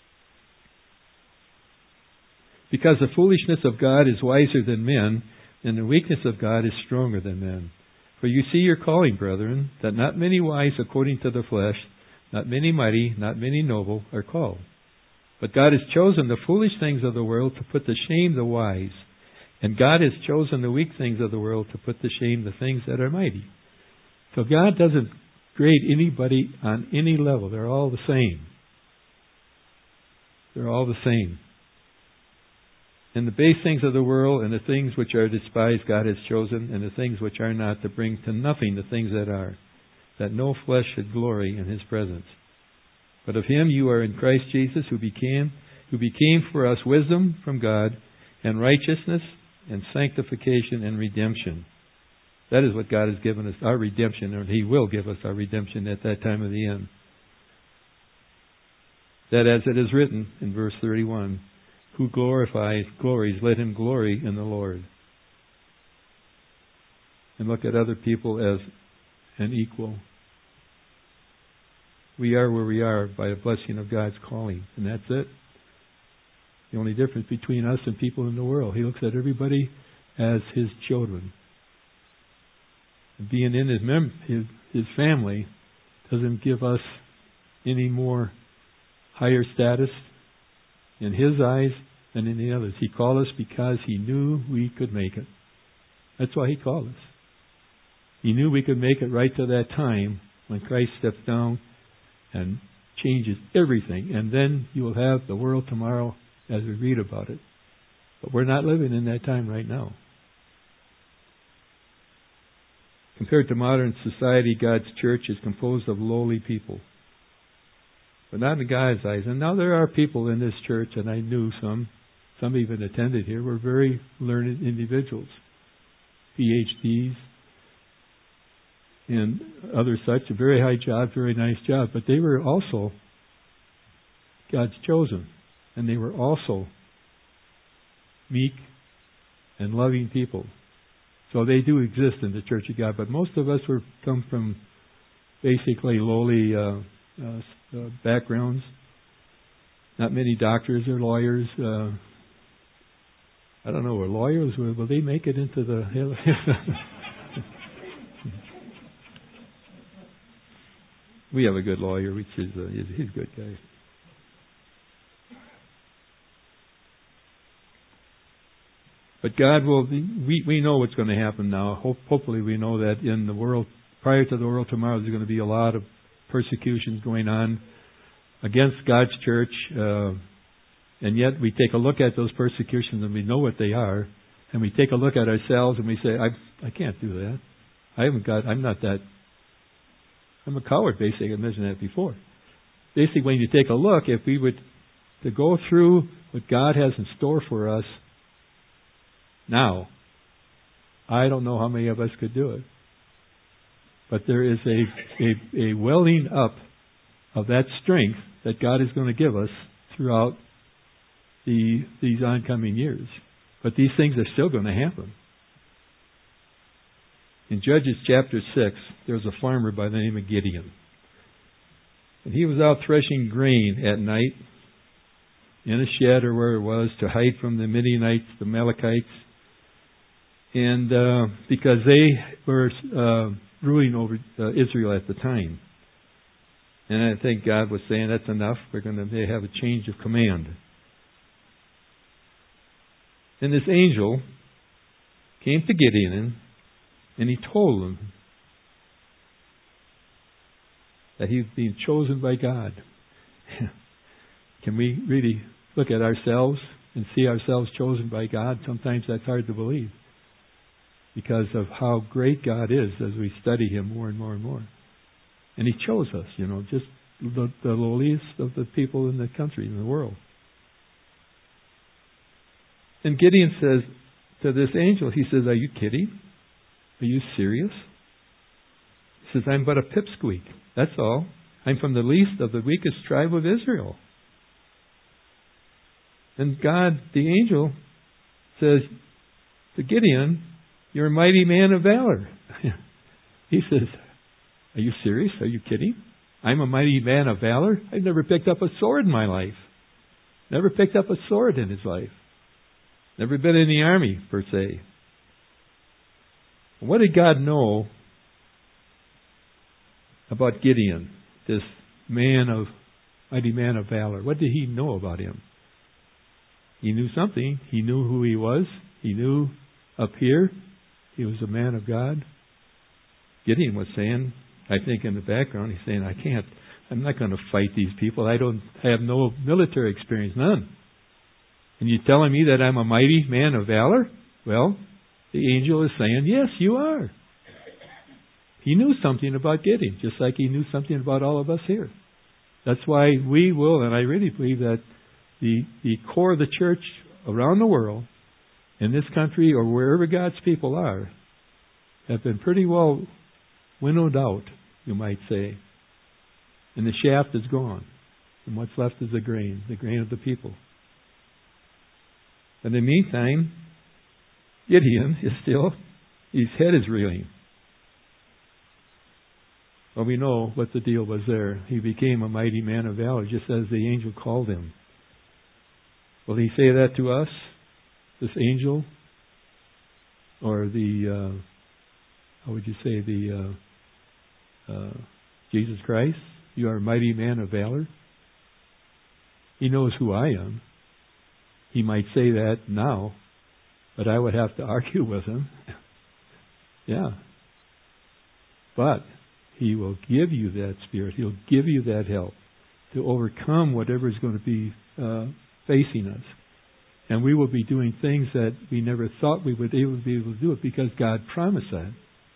Because the foolishness of God is wiser than men, and the weakness of God is stronger than men. For you see your calling, brethren, that not many wise according to the flesh, not many mighty, not many noble are called. But God has chosen the foolish things of the world to put to shame the wise. And God has chosen the weak things of the world to put to shame the things that are mighty. So God doesn't grade anybody on any level. They're all the same. They're all the same. And the base things of the world and the things which are despised God has chosen, and the things which are not, to bring to nothing the things that are, that no flesh should glory in His presence. But of Him you are in Christ Jesus, who became for us wisdom from God, and righteousness, and sanctification, and redemption. That is what God has given us, our redemption, or He will give us our redemption at that time of the end. That as it is written in verse 31, who glories, let him glory in the Lord. And look at other people as an equal. We are where we are by the blessing of God's calling, and that's it. The only difference between us and people in the world, He looks at everybody as His children. Being in His family doesn't give us any more higher status in His eyes than any others. He called us because He knew we could make it. That's why He called us. He knew we could make it right to that time when Christ steps down and changes everything. And then you will have the world tomorrow as we read about it. But we're not living in that time right now. Compared to modern society, God's church is composed of lowly people. But not in God's eyes. And now there are people in this church, and I knew some even attended here, were very learned individuals. PhDs and other such, a very high job, very nice job. But they were also God's chosen. And they were also meek and loving people. So they do exist in the Church of God. But most of us come from basically lowly backgrounds. Not many doctors or lawyers. I don't know, were lawyers, will they make it into the... We have a good lawyer, which is he's a good guy. But God will... We know what's going to happen now. Hopefully we know that in the world, prior to the world tomorrow, there's going to be a lot of persecutions going on against God's church. And yet we take a look at those persecutions and we know what they are. And we take a look at ourselves and we say, I can't do that. I'm not that... I'm a coward, basically. I mentioned that before. Basically, when you take a look, if we would to go through what God has in store for us now, I don't know how many of us could do it. But there is a welling up of that strength that God is going to give us throughout these oncoming years. But these things are still going to happen. In Judges chapter 6, there was a farmer by the name of Gideon. And he was out threshing grain at night in a shed or where it was to hide from the Midianites, the Amalekites. And because they were ruling over Israel at the time. And I think God was saying, that's enough. We're going to have a change of command. And this angel came to Gideon and he told him that he was being chosen by God. Can we really look at ourselves and see ourselves chosen by God? Sometimes that's hard to believe because of how great God is as we study Him more and more and more. And He chose us, just the lowliest of the people in the country, in the world. And Gideon says to this angel, he says, are you kidding? Are you serious? He says, I'm but a pipsqueak. That's all. I'm from the least of the weakest tribe of Israel. And God, the angel, says to Gideon, you're a mighty man of valor. He says, are you serious? Are you kidding? I'm a mighty man of valor? I've never picked up a sword in my life. Never picked up a sword in his life. Never been in the army, per se. What did God know about Gideon, this mighty man of valor? What did He know about him? He knew something. He knew who he was. He knew up here he was a man of God. Gideon was saying, I think in the background, he's saying, I'm not going to fight these people. I have no military experience, none. And you're telling me that I'm a mighty man of valor? Well, the angel is saying, yes, you are. He knew something about Gideon, just like He knew something about all of us here. That's why we will, and I really believe that the core of the church around the world, in this country or wherever God's people are, have been pretty well winnowed out, you might say. And the shaft is gone. And what's left is the grain of the people. In the meantime, Gideon is still, his head is reeling. Well, we know what the deal was there. He became a mighty man of valor, just as the angel called him. Will he say that to us, this angel? Or the, how would you say, the Jesus Christ? You are a mighty man of valor? He knows who I am. He might say that now, but I would have to argue with him. Yeah. But He will give you that Spirit. He'll give you that help to overcome whatever is going to be facing us. And we will be doing things that we never thought we would be able to do it because God promised that.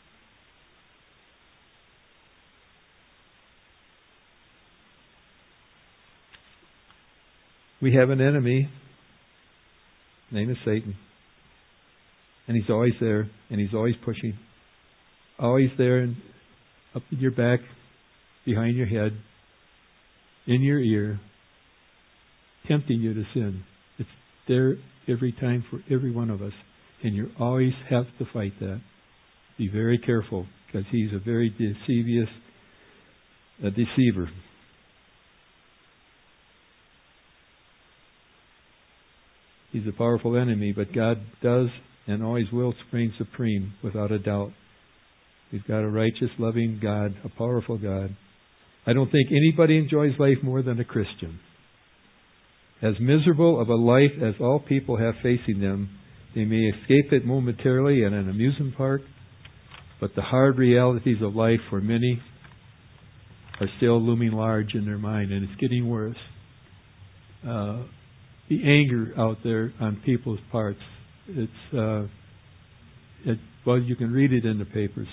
We have an enemy. His name is Satan. And he's always there, and he's always pushing. Always there, and up in your back, behind your head, in your ear, tempting you to sin. It's there every time for every one of us. And you always have to fight that. Be very careful, because he's a very deceiver. He's a powerful enemy, but God does and always will reign supreme, without a doubt. We've got a righteous, loving God, a powerful God. I don't think anybody enjoys life more than a Christian. As miserable of a life as all people have facing them, they may escape it momentarily in an amusement park, but the hard realities of life for many are still looming large in their mind, and it's getting worse. The anger out there on people's parts, well, you can read it in the papers.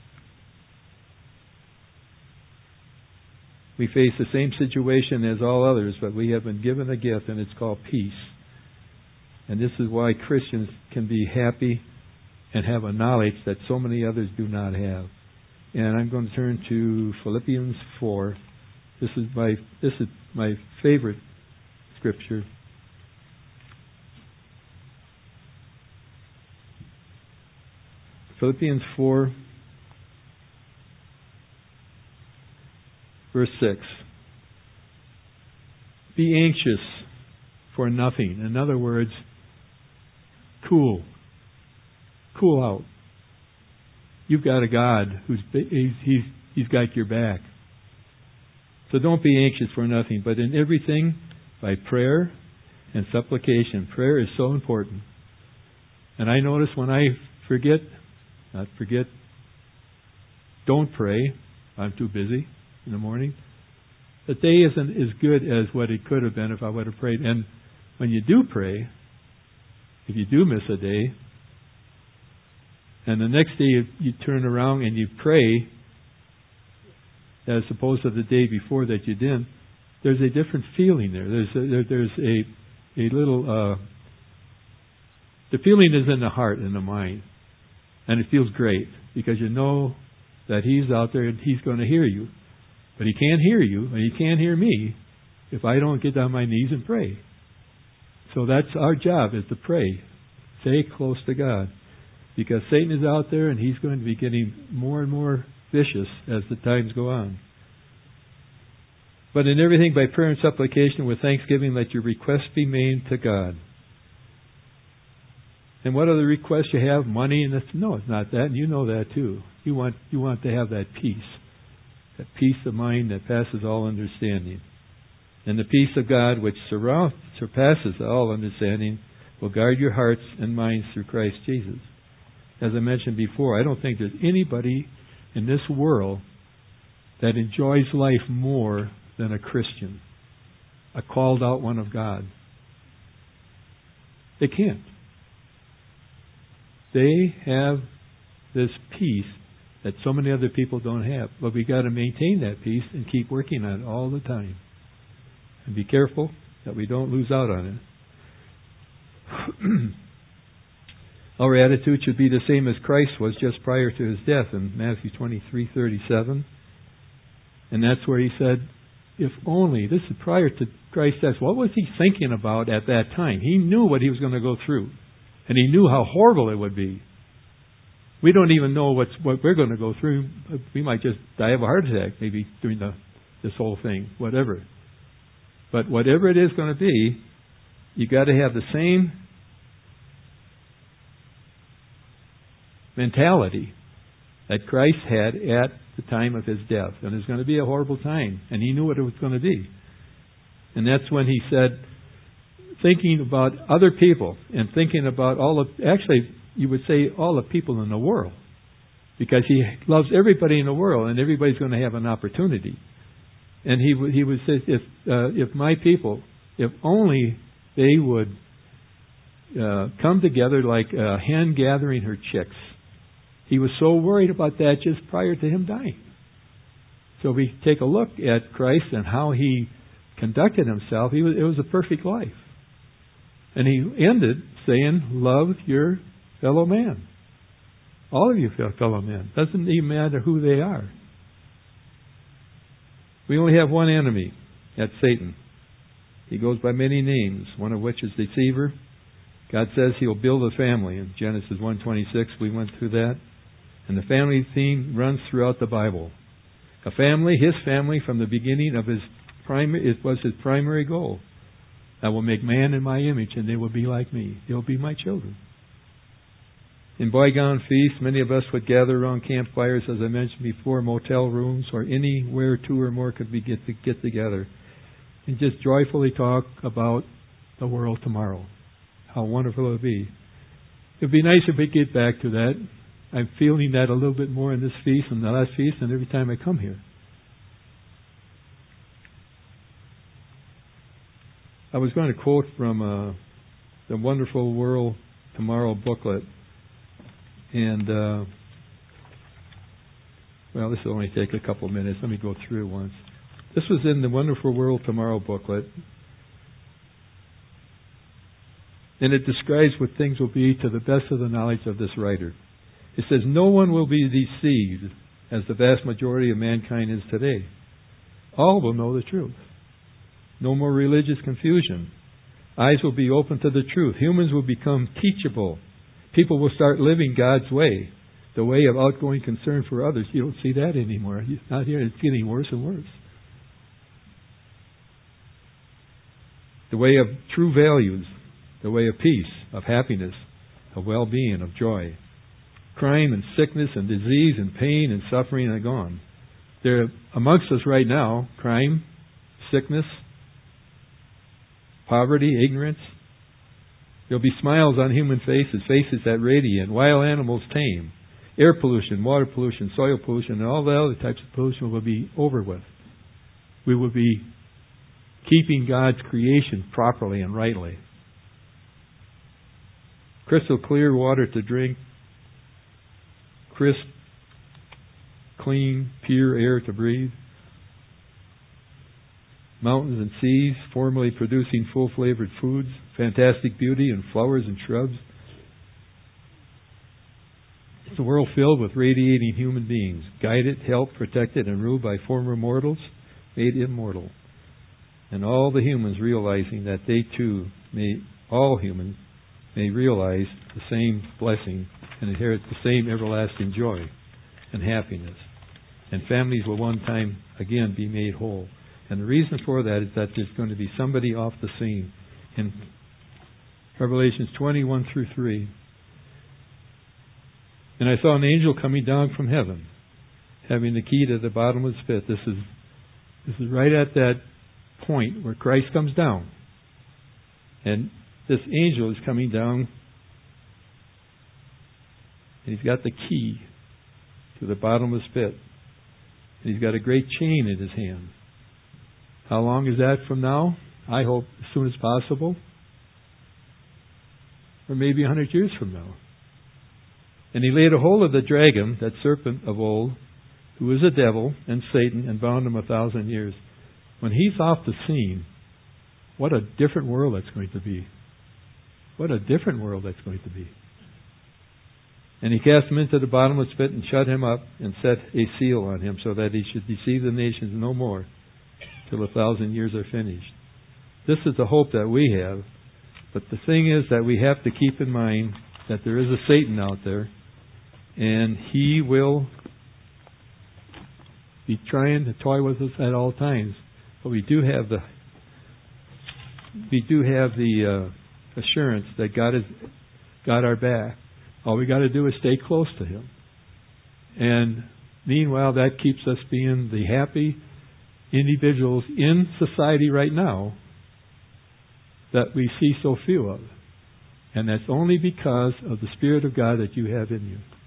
We face the same situation as all others, but we have been given a gift, and it's called peace. And this is why Christians can be happy and have a knowledge that so many others do not have. And I'm going to turn to Philippians 4. This is my favorite scripture. Philippians 4, verse 6. Be anxious for nothing. In other words, cool out. You've got a God He's got your back. So don't be anxious for nothing, but in everything, by prayer and supplication. Prayer is so important. And I notice when I don't pray, I'm too busy in the morning. The day isn't as good as what it could have been if I would have prayed. And when you do pray, if you do miss a day, and the next day you turn around and you pray, as opposed to the day before that you didn't, there's a different feeling there. There's a little. The feeling is in the heart and the mind, and it feels great because you know that He's out there and He's going to hear you. But He can't hear you, and He can't hear me if I don't get on my knees and pray. So that's our job, is to pray. Stay close to God. Because Satan is out there and he's going to be getting more and more vicious as the times go on. But in everything by prayer and supplication with thanksgiving, let your requests be made to God. And what are the requests you have? Money? And no, it's not that. And you know that too. You want to have that peace. That peace of mind that passes all understanding. And the peace of God, which surpasses all understanding, will guard your hearts and minds through Christ Jesus. As I mentioned before, I don't think there's anybody in this world that enjoys life more than a Christian, a called out one of God. They can't. They have this peace that so many other people don't have. But we've got to maintain that peace and keep working on it all the time. And be careful that we don't lose out on it. Our attitude should be the same as Christ was just prior to His death in Matthew 23:37. And that's where He said, if only, this is prior to Christ's death, what was He thinking about at that time? He knew what He was going to go through. And He knew how horrible it would be. We don't even know what we're going to go through. We might just die of a heart attack maybe during this whole thing, whatever. But whatever it is going to be, you got to have the same mentality that Christ had at the time of His death. And it's going to be a horrible time. And He knew what it was going to be. And that's when He said, thinking about other people and thinking about actually, you would say all the people in the world. Because He loves everybody in the world and everybody's going to have an opportunity. And He would say, if my people, if only they would come together like a hen gathering her chicks. He was so worried about that just prior to Him dying. So we take a look at Christ and how He conducted Himself. It was a perfect life. And He ended saying, love your fellow man. All of you fellow men. Doesn't even matter who they are. We only have one enemy. That's Satan. He goes by many names, one of which is deceiver. God says He'll build a family. In Genesis 1:26, we went through that. And the family theme runs throughout the Bible. A family, His family, from the beginning of it was His primary goal. I will make man in my image, and they will be like me. They'll be my children. In bygone feasts, many of us would gather around campfires, as I mentioned before, motel rooms, or anywhere two or more could be get together, and just joyfully talk about the world tomorrow. How wonderful it would be. It would be nice if we get back to that. I'm feeling that a little bit more in this feast and the last feast and every time I come here. I was going to quote from the Wonderful World Tomorrow booklet. And, this will only take a couple of minutes. Let me go through it once. This was in the Wonderful World Tomorrow booklet. And it describes what things will be to the best of the knowledge of this writer. It says, no one will be deceived as the vast majority of mankind is today. All will know the truth. No more religious confusion. Eyes will be open to the truth. Humans will become teachable. People will start living God's way, the way of outgoing concern for others. You don't see that anymore. It's not here. It's getting worse and worse. The way of true values, the way of peace, of happiness, of well-being, of joy. Crime and sickness and disease and pain and suffering are gone. They're amongst us right now. Crime, sickness, poverty, ignorance. There'll be smiles on human faces, faces that radiate, wild animals tame. Air pollution, water pollution, soil pollution, and all the other types of pollution will be over with. We will be keeping God's creation properly and rightly. Crystal clear water to drink, crisp, clean, pure air to breathe. Mountains and seas formerly producing full-flavored foods, fantastic beauty and flowers and shrubs. It's a world filled with radiating human beings, guided, helped, protected, and ruled by former mortals, made immortal. And all the humans realizing that they too all humans may realize the same blessing and inherit the same everlasting joy and happiness. And families will one time again be made whole. And the reason for that is that there's going to be somebody off the scene. In Revelations 21-3, and I saw an angel coming down from heaven, having the key to the bottomless pit. This is right at that point where Christ comes down. And this angel is coming down, and he's got the key to the bottomless pit. And he's got a great chain in his hand. How long is that from now? I hope as soon as possible. Or maybe 100 years from now. And he laid a hold of the dragon, that serpent of old, who is a devil and Satan, and bound him 1,000 years. When he's off the scene, what a different world that's going to be. What a different world that's going to be. And he cast him into the bottomless pit and shut him up and set a seal on him so that he should deceive the nations no more till 1,000 years are finished. This is the hope that we have. But the thing is that we have to keep in mind that there is a Satan out there, And He will be trying to toy with us at all times. But we do have the assurance that God has got our back. All we got to do is stay close to Him. And meanwhile, that keeps us being the happy individuals in society right now that we see so few of. And that's only because of the Spirit of God that you have in you.